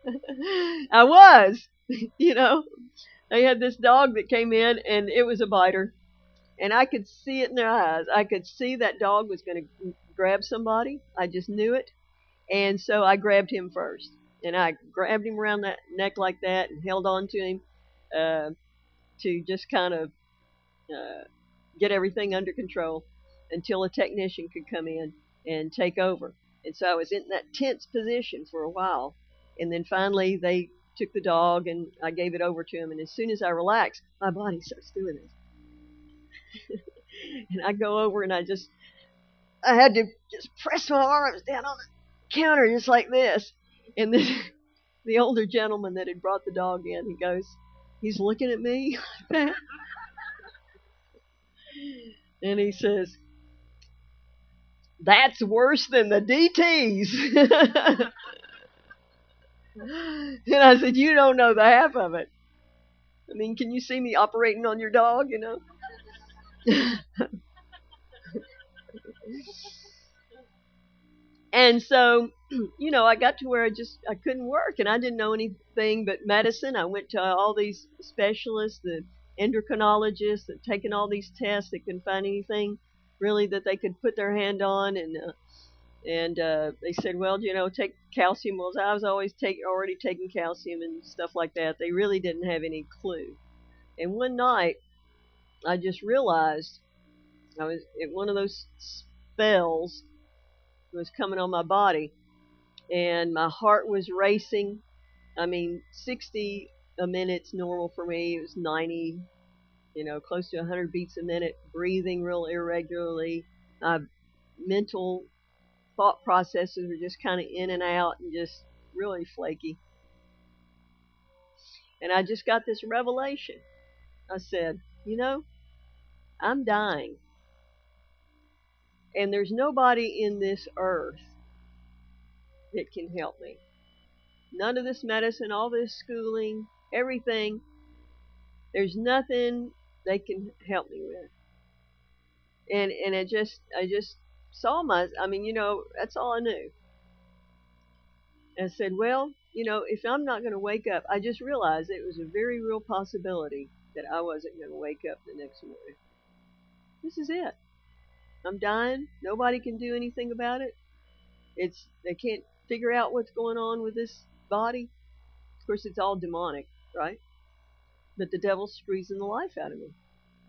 was, you know. They had this dog that came in, and it was a biter. And I could see it in their eyes. I could see that dog was going to grab somebody. I just knew it. And so I grabbed him first. And I grabbed him around that neck like that and held on to him uh, to just kind of uh, get everything under control until a technician could come in and take over. And so I was in that tense position for a while. And then finally they took the dog and I gave it over to him. And as soon as I relaxed, my body starts doing this. And I go over and I just, I had to just press my arms down on the counter just like this. And then the older gentleman that had brought the dog in, he goes, he's looking at me like that. And he says, that's worse than the D Ts. And I said, you don't know the half of it. I mean, can you see me operating on your dog, you know? And so, you know, I got to where I just, I couldn't work, and I didn't know anything but medicine. I went to all these specialists, the endocrinologists, that taken all these tests. They couldn't find anything really that they could put their hand on, and uh, and uh, they said, well, you know, take calcium. Well, I was always take, already taking calcium and stuff like that. They really didn't have any clue. And one night, I just realized I was at one of those spells was coming on my body, and my heart was racing. I mean, sixty a minute's normal for me. It was ninety, you know, close to one hundred beats a minute, breathing real irregularly. My mental thought processes were just kind of in and out and just really flaky. And I just got this revelation. I said, you know, I'm dying. And there's nobody in this earth that can help me. None of this medicine, all this schooling, everything, there's nothing they can help me with. And and it just, I just saw my, I mean, you know, that's all I knew. And I said, well, you know, if I'm not going to wake up, I just realized it was a very real possibility that I wasn't going to wake up the next morning. This is it. I'm dying. Nobody can do anything about it. It's, they can't figure out what's going on with this body. Of course, it's all demonic, right? But the devil's squeezing the life out of me.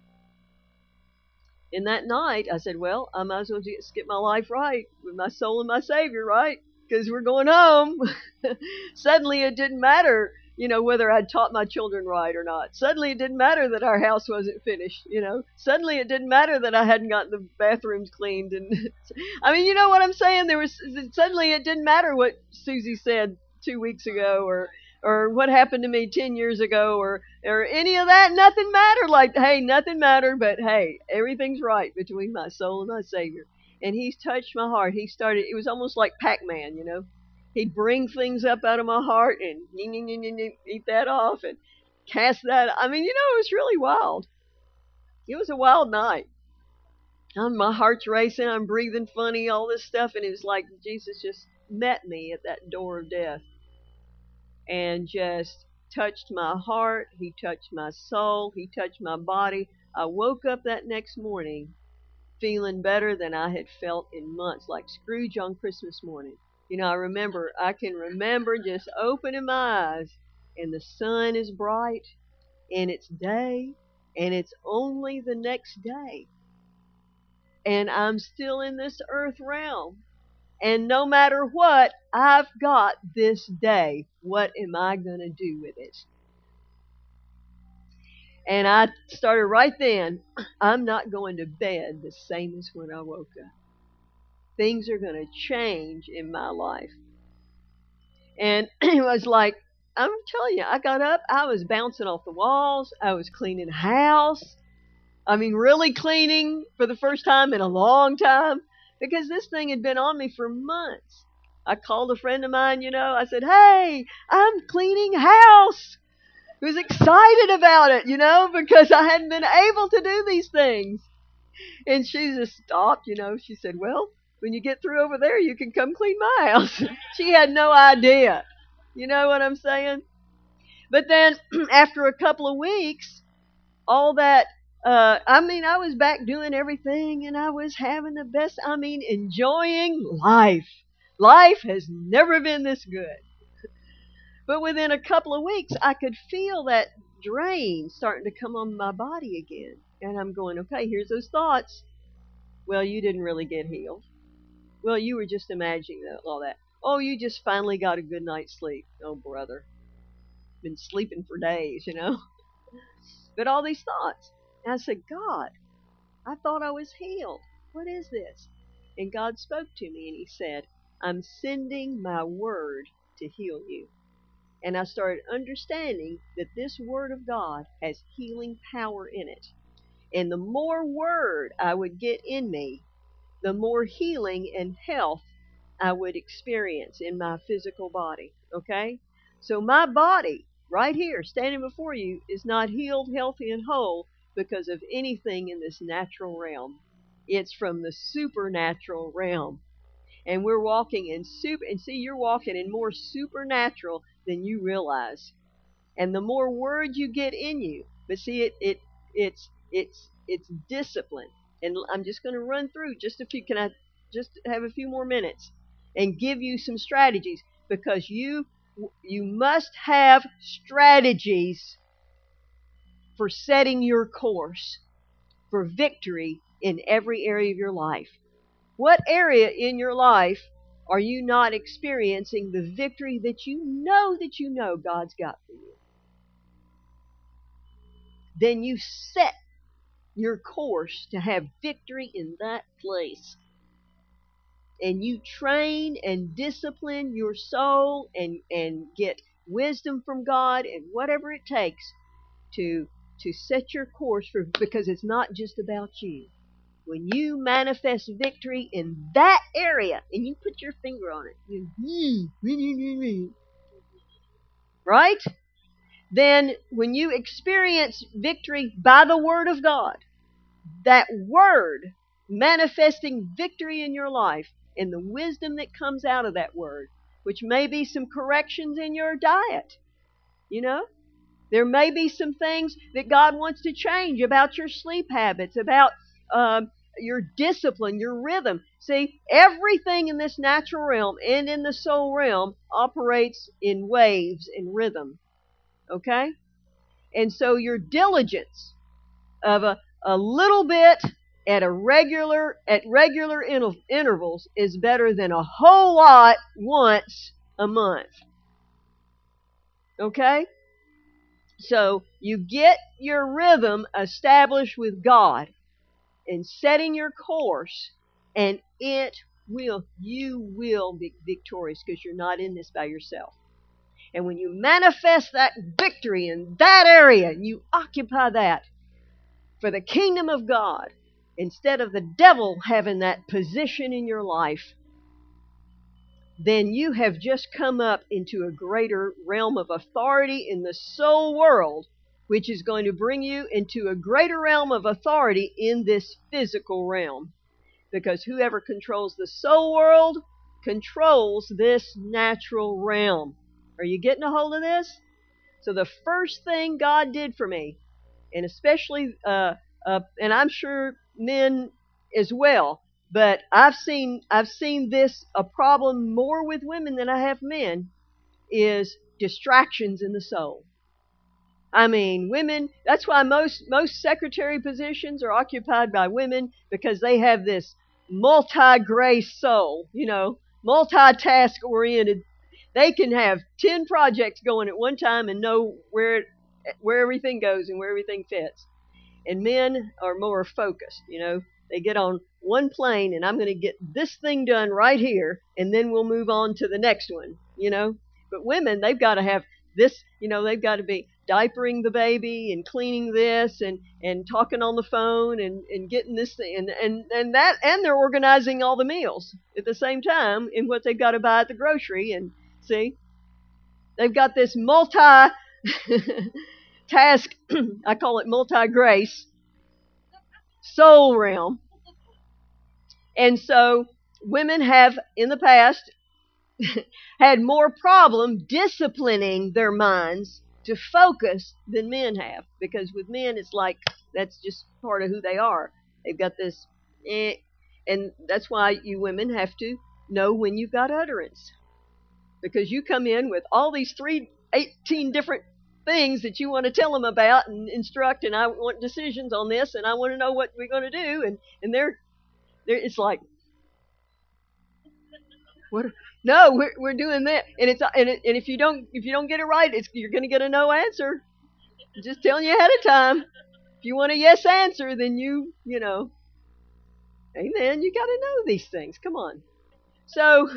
And that night, I said, well, I might as well just get my life right with my soul and my Savior, right? Because we're going home. Suddenly, it didn't matter, you know, whether I'd taught my children right or not. Suddenly, it didn't matter that our house wasn't finished, you know. Suddenly, it didn't matter that I hadn't gotten the bathrooms cleaned. And I mean, you know what I'm saying? There was suddenly, it didn't matter what Susie said two weeks ago, or or what happened to me ten years ago, or or any of that. Nothing mattered. Like, hey, nothing mattered, but hey, everything's right between my soul and my Savior. And He's touched my heart. He started, it was almost like Pac-Man, you know. He'd bring things up out of my heart and eat that off and cast that. I mean, you know, it was really wild. It was a wild night. And my heart's racing. I'm breathing funny, all this stuff. And it was like Jesus just met me at that door of death and just touched my heart. He touched my soul. He touched my body. I woke up that next morning feeling better than I had felt in months, like Scrooge on Christmas morning. You know, I remember, I can remember just opening my eyes, and the sun is bright, and it's day, and it's only the next day. and I'm still in this earth realm. And no matter what, I've got this day. What am I going to do with it? And I started right then, I'm not going to bed the same as when I woke up. Things are going to change in my life. And it was like, I'm telling you, I got up, I was bouncing off the walls, I was cleaning the house. I mean, really cleaning for the first time in a long time, because this thing had been on me for months. I called a friend of mine, you know, I said, hey, I'm cleaning house. I was excited about it, you know, because I hadn't been able to do these things. And she just stopped, you know. She said, well, when you get through over there, you can come clean my house. She had no idea. You know what I'm saying? But then after a couple of weeks, all that, uh, I mean, I was back doing everything, and I was having the best, I mean, enjoying life. Life has never been this good. But within a couple of weeks, I could feel that drain starting to come on my body again. And I'm going, okay, here's those thoughts. Well, you didn't really get healed. Well, you were just imagining that, all that. Oh, you just finally got a good night's sleep. Oh, brother. Been sleeping for days, you know. But all these thoughts. And I said, God, I thought I was healed. What is this? And God spoke to me and he said, I'm sending my word to heal you. And I started understanding that this word of God has healing power in it. And the more word I would get in me, the more healing and health I would experience in my physical body. Okay? So my body, right here, standing before you, is not healed, healthy, and whole because of anything in this natural realm. It's from the supernatural realm. And we're walking in super, and see, you're walking in more supernatural than you realize. And the more word you get in you, but see, it, it, it's, it's, it's discipline. And I'm just going to run through just a few. Can I just have a few more minutes and give you some strategies? Because you, you must have strategies for setting your course for victory in every area of your life. What area in your life are you not experiencing the victory that you know that you know God's got for you? Then you set your course to have victory in that place. And you train and discipline your soul and, and get wisdom from God and whatever it takes to, to set your course for, because it's not just about you. When you manifest victory in that area, and you put your finger on it, you, right? Then when you experience victory by the Word of God, that Word manifesting victory in your life, and the wisdom that comes out of that Word, which may be some corrections in your diet, you know? There may be some things that God wants to change about your sleep habits, about um, your discipline, your rhythm. See, everything in this natural realm and in the soul realm operates in waves and rhythm. Okay? And so your diligence of a, a little bit at a regular at regular inter- intervals is better than a whole lot once a month. Okay? So you get your rhythm established with God and setting your course, and it will, you will be victorious because you're not in this by yourself. And when you manifest that victory in that area, and you occupy that for the kingdom of God, instead of the devil having that position in your life, then you have just come up into a greater realm of authority in the soul world, which is going to bring you into a greater realm of authority in this physical realm. Because whoever controls the soul world controls this natural realm. Are you getting a hold of this? So the first thing God did for me, and especially, uh, uh, and I'm sure men as well, but I've seen I've seen this a problem more with women than I have men, is distractions in the soul. I mean, women, that's why most most secretary positions are occupied by women, because they have this multi-grace soul, you know, multitask oriented. They can have ten projects going at one time and know where where everything goes and where everything fits. And men are more focused, you know. They get on one plane and I'm going to get this thing done right here and then we'll move on to the next one, you know. But women, they've got to have this, you know, they've got to be diapering the baby and cleaning this and, and talking on the phone and, and getting this thing and, and, and that, and they're organizing all the meals at the same time in what they've got to buy at the grocery. And see, they've got this multi task, I call it multi-grace, soul realm. And so women have in the past had more problem disciplining their minds to focus than men have. Because with men, it's like, that's just part of who they are. They've got this, eh, and that's why you women have to know when you've got utterance. Because you come in with all these three, eighteen different things that you want to tell them about and instruct, and I want decisions on this, and I want to know what we're going to do, and and they're, they're it's like, what? No, we're we're doing that, and it's and it, and if you don't if you don't get it right, it's you're going to get a no answer. I'm just telling you ahead of time. If you want a yes answer, then you you know, amen. You got to know these things. Come on. So.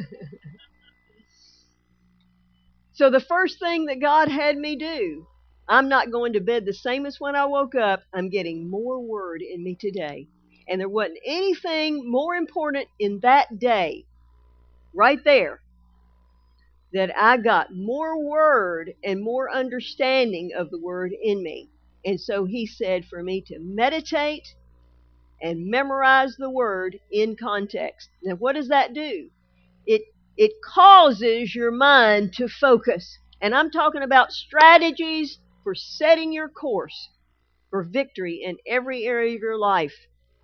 So the first thing that God had me do, I'm not going to bed the same as when I woke up. I'm getting more word in me today. And there wasn't anything more important in that day, right there, that I got more word and more understanding of the word in me. And so he said for me to meditate and memorize the word in context. Now what does that do? It It causes your mind to focus. And I'm talking about strategies for setting your course for victory in every area of your life.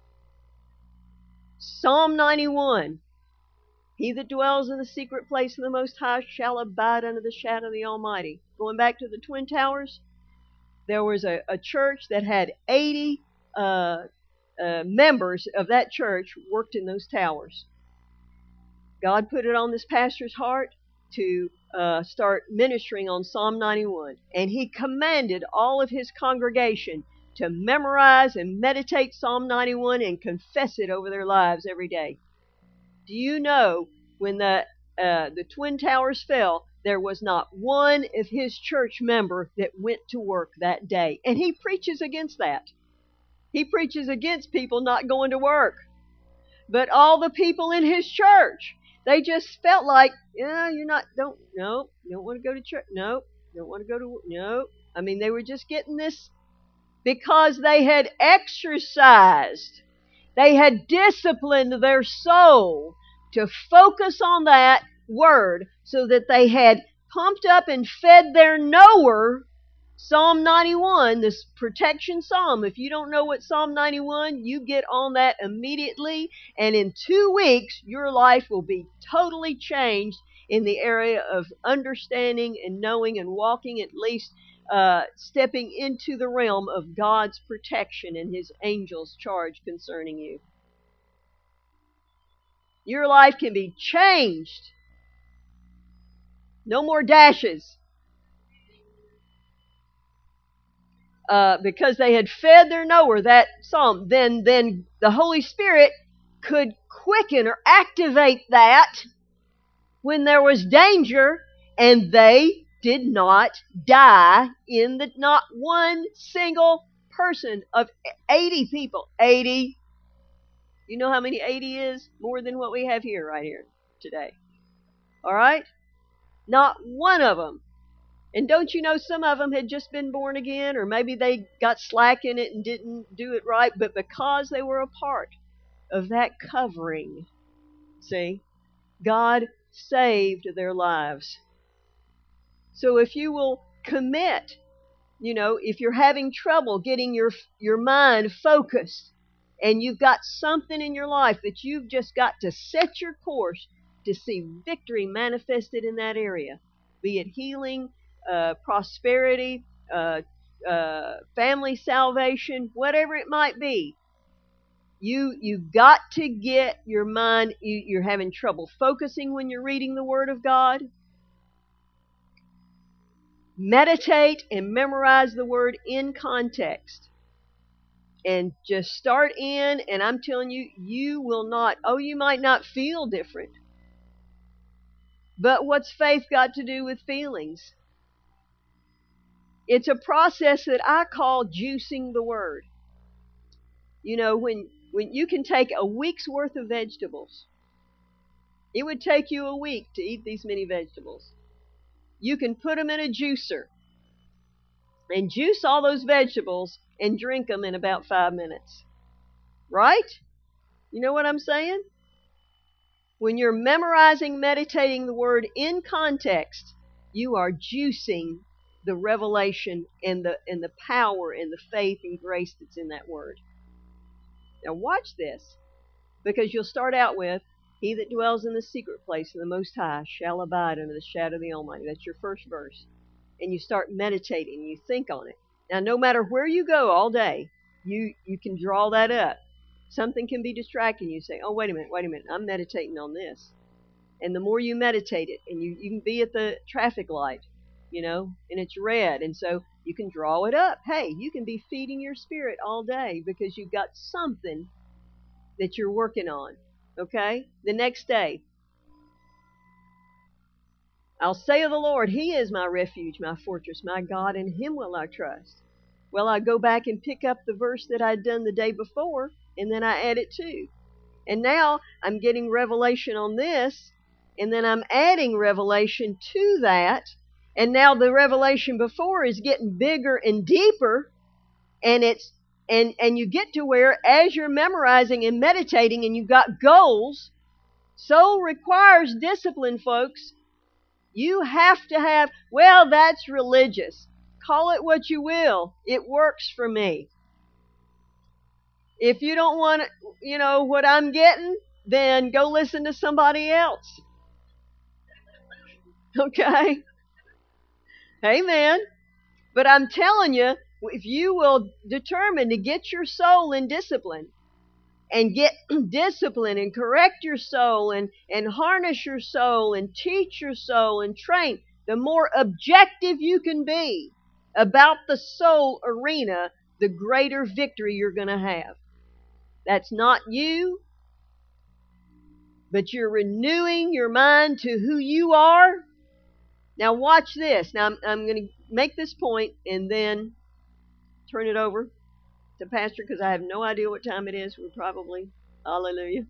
Psalm ninety-one. He that dwells in the secret place of the Most High shall abide under the shadow of the Almighty. Going back to the Twin Towers, there was a, a church that had eighty uh, uh, members of that church worked in those towers. God put it on this pastor's heart to uh, start ministering on Psalm ninety-one. And he commanded all of his congregation to memorize and meditate Psalm ninety-one and confess it over their lives every day. Do you know when the, uh, the Twin Towers fell, there was not one of his church member that went to work that day? And he preaches against that. He preaches against people not going to work. But all the people in his church, they just felt like, yeah, you're not, don't, no, you don't want to go to church, no, you don't want to go to, no. I mean, they were just getting this because they had exercised, they had disciplined their soul to focus on that word so that they had pumped up and fed their knower Psalm ninety-one, this protection psalm. If you don't know what Psalm ninety-one, you get on that immediately, and in two weeks, your life will be totally changed in the area of understanding and knowing and walking, at least uh, stepping into the realm of God's protection and His angels' charge concerning you. Your life can be changed. No more dashes. Uh, because they had fed their knower that psalm, then then the Holy Spirit could quicken or activate that when there was danger, and they did not die in the, not one single person of eighty people. eighty. You know how many eighty is? More than what we have here right here today. All right? Not one of them. And don't you know some of them had just been born again, or maybe they got slack in it and didn't do it right, but because they were a part of that covering, see, God saved their lives. So if you will commit, you know, if you're having trouble getting your your mind focused, and you've got something in your life that you've just got to set your course to see victory manifested in that area, be it healing, Uh, prosperity, uh, uh, family salvation, whatever it might be. You you got to get your mind. You, you're having trouble focusing when you're reading the Word of God. Meditate and memorize the Word in context. And just start in, and I'm telling you, you will not, oh, you might not feel different. But what's faith got to do with feelings? It's a process that I call juicing the Word. You know, when, when you can take a week's worth of vegetables, it would take you a week to eat these many vegetables. You can put them in a juicer and juice all those vegetables and drink them in about five minutes. Right? You know what I'm saying? When you're memorizing, meditating the Word in context, you are juicing the revelation and the and the power and the faith and grace that's in that Word. Now watch this, because you'll start out with, "He that dwells in the secret place of the Most High shall abide under the shadow of the Almighty." That's your first verse. And you start meditating, and you think on it. Now, no matter where you go all day, you, you can draw that up. Something can be distracting you. Say, oh, wait a minute, wait a minute, I'm meditating on this. And the more you meditate it, and you, you can be at the traffic light, you know, and it's red, and so you can draw it up. Hey, you can be feeding your spirit all day because you've got something that you're working on, okay? The next day, I'll say of the Lord, He is my refuge, my fortress, my God, in Him will I trust. Well, I go back and pick up the verse that I'd done the day before, and then I add it to. And now I'm getting revelation on this, and then I'm adding revelation to that, and now the revelation before is getting bigger and deeper, and it's and and you get to where, as you're memorizing and meditating, and you've got goals, soul requires discipline, folks. You have to have, well, that's religious. Call it what you will. It works for me. If you don't want, you know, what I'm getting, then go listen to somebody else. Okay? Amen. But I'm telling you, if you will determine to get your soul in discipline, and get discipline and correct your soul and, and harness your soul and teach your soul and train, the more objective you can be about the soul arena, the greater victory you're going to have. That's not you, but you're renewing your mind to who you are. Now watch this. Now I'm, I'm going to make this point and then turn it over to Pastor, because I have no idea what time it is. We're probably, hallelujah.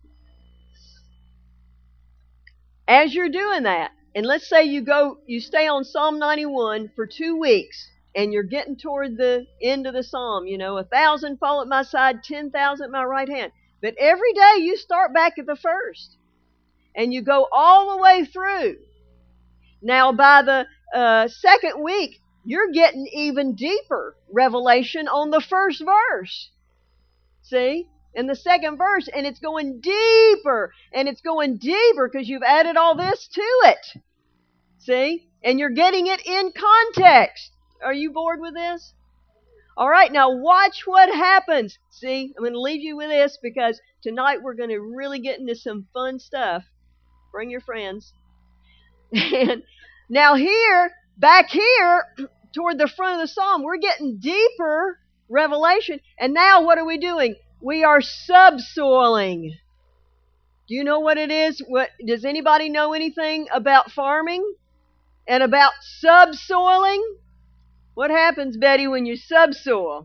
As you're doing that, and let's say you go, you stay on Psalm ninety-one for two weeks, and you're getting toward the end of the psalm, you know, a thousand fall at my side, ten thousand at my right hand. But every day you start back at the first, and you go all the way through. Now by the uh, second week, you're getting even deeper revelation on the first verse. See? In the second verse, and it's going deeper, and it's going deeper because you've added all this to it. See? And you're getting it in context. Are you bored with this? All right, now watch what happens. See, I'm going to leave you with this because tonight we're going to really get into some fun stuff. Bring your friends. And now here, back here, toward the front of the psalm, we're getting deeper revelation. And now what are we doing? We are subsoiling. Do you know what it is? What, does anybody know anything about farming and about subsoiling? What happens, Betty, when you subsoil?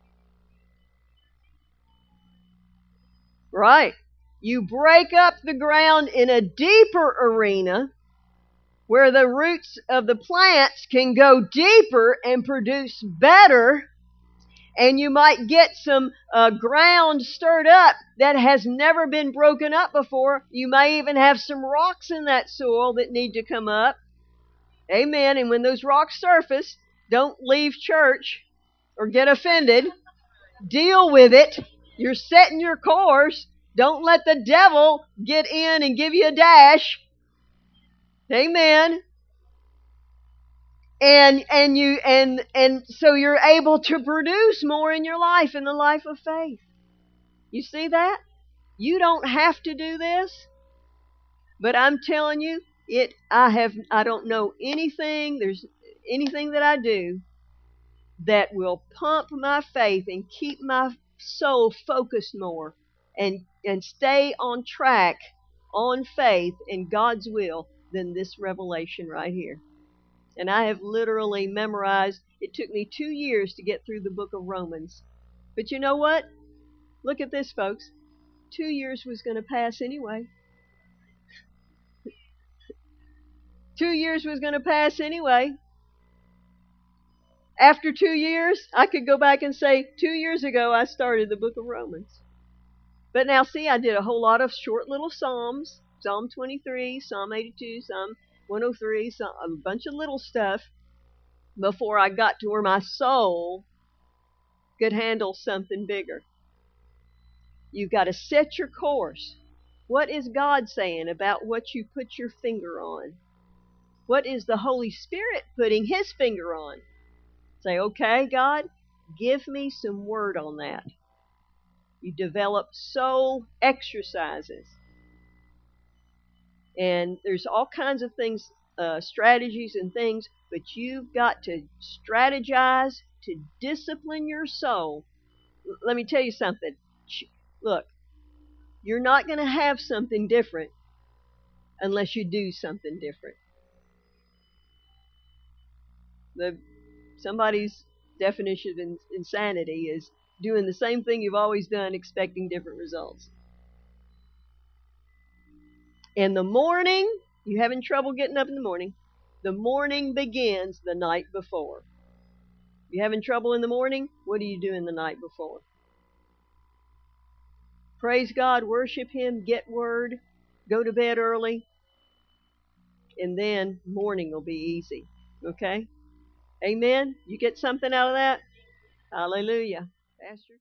Right. You break up the ground in a deeper arena where the roots of the plants can go deeper and produce better, and you might get some uh, ground stirred up that has never been broken up before. You may even have some rocks in that soil that need to come up. Amen. And when those rocks surface, don't leave church or get offended. Deal with it. You're setting your course. Don't let the devil get in and give you a dash. Amen. And and you and and so you're able to produce more in your life, in the life of faith. You see that? You don't have to do this, but I'm telling you, it I have I don't know anything, there's anything that I do that will pump my faith and keep my soul focused more and and stay on track on faith in God's will than this revelation right here. And I have literally memorized, it took me two years to get through the book of Romans. But you know what? Look at this, folks. Two years was going to pass anyway. Two years was going to pass anyway. After two years, I could go back and say, two years ago I started the book of Romans. But now, see, I did a whole lot of short little Psalms. Psalm twenty-three, Psalm eighty-two, Psalm one oh three, some, a bunch of little stuff before I got to where my soul could handle something bigger. You've got to set your course. What is God saying about what you put your finger on? What is the Holy Spirit putting His finger on? Say, okay, God, give me some word on that. You develop soul exercises. And there's all kinds of things, uh, strategies and things, but you've got to strategize to discipline your soul. L- let me tell you something. Look, you're not going to have something different unless you do something different. The somebody's definition of insanity is doing the same thing you've always done, expecting different results. In the morning, you having trouble getting up in the morning, the morning begins the night before. You having trouble in the morning? What are you doing the night before? Praise God, worship Him, get word, go to bed early, and then morning will be easy. Okay? Amen? You get something out of that? Hallelujah. Pastor?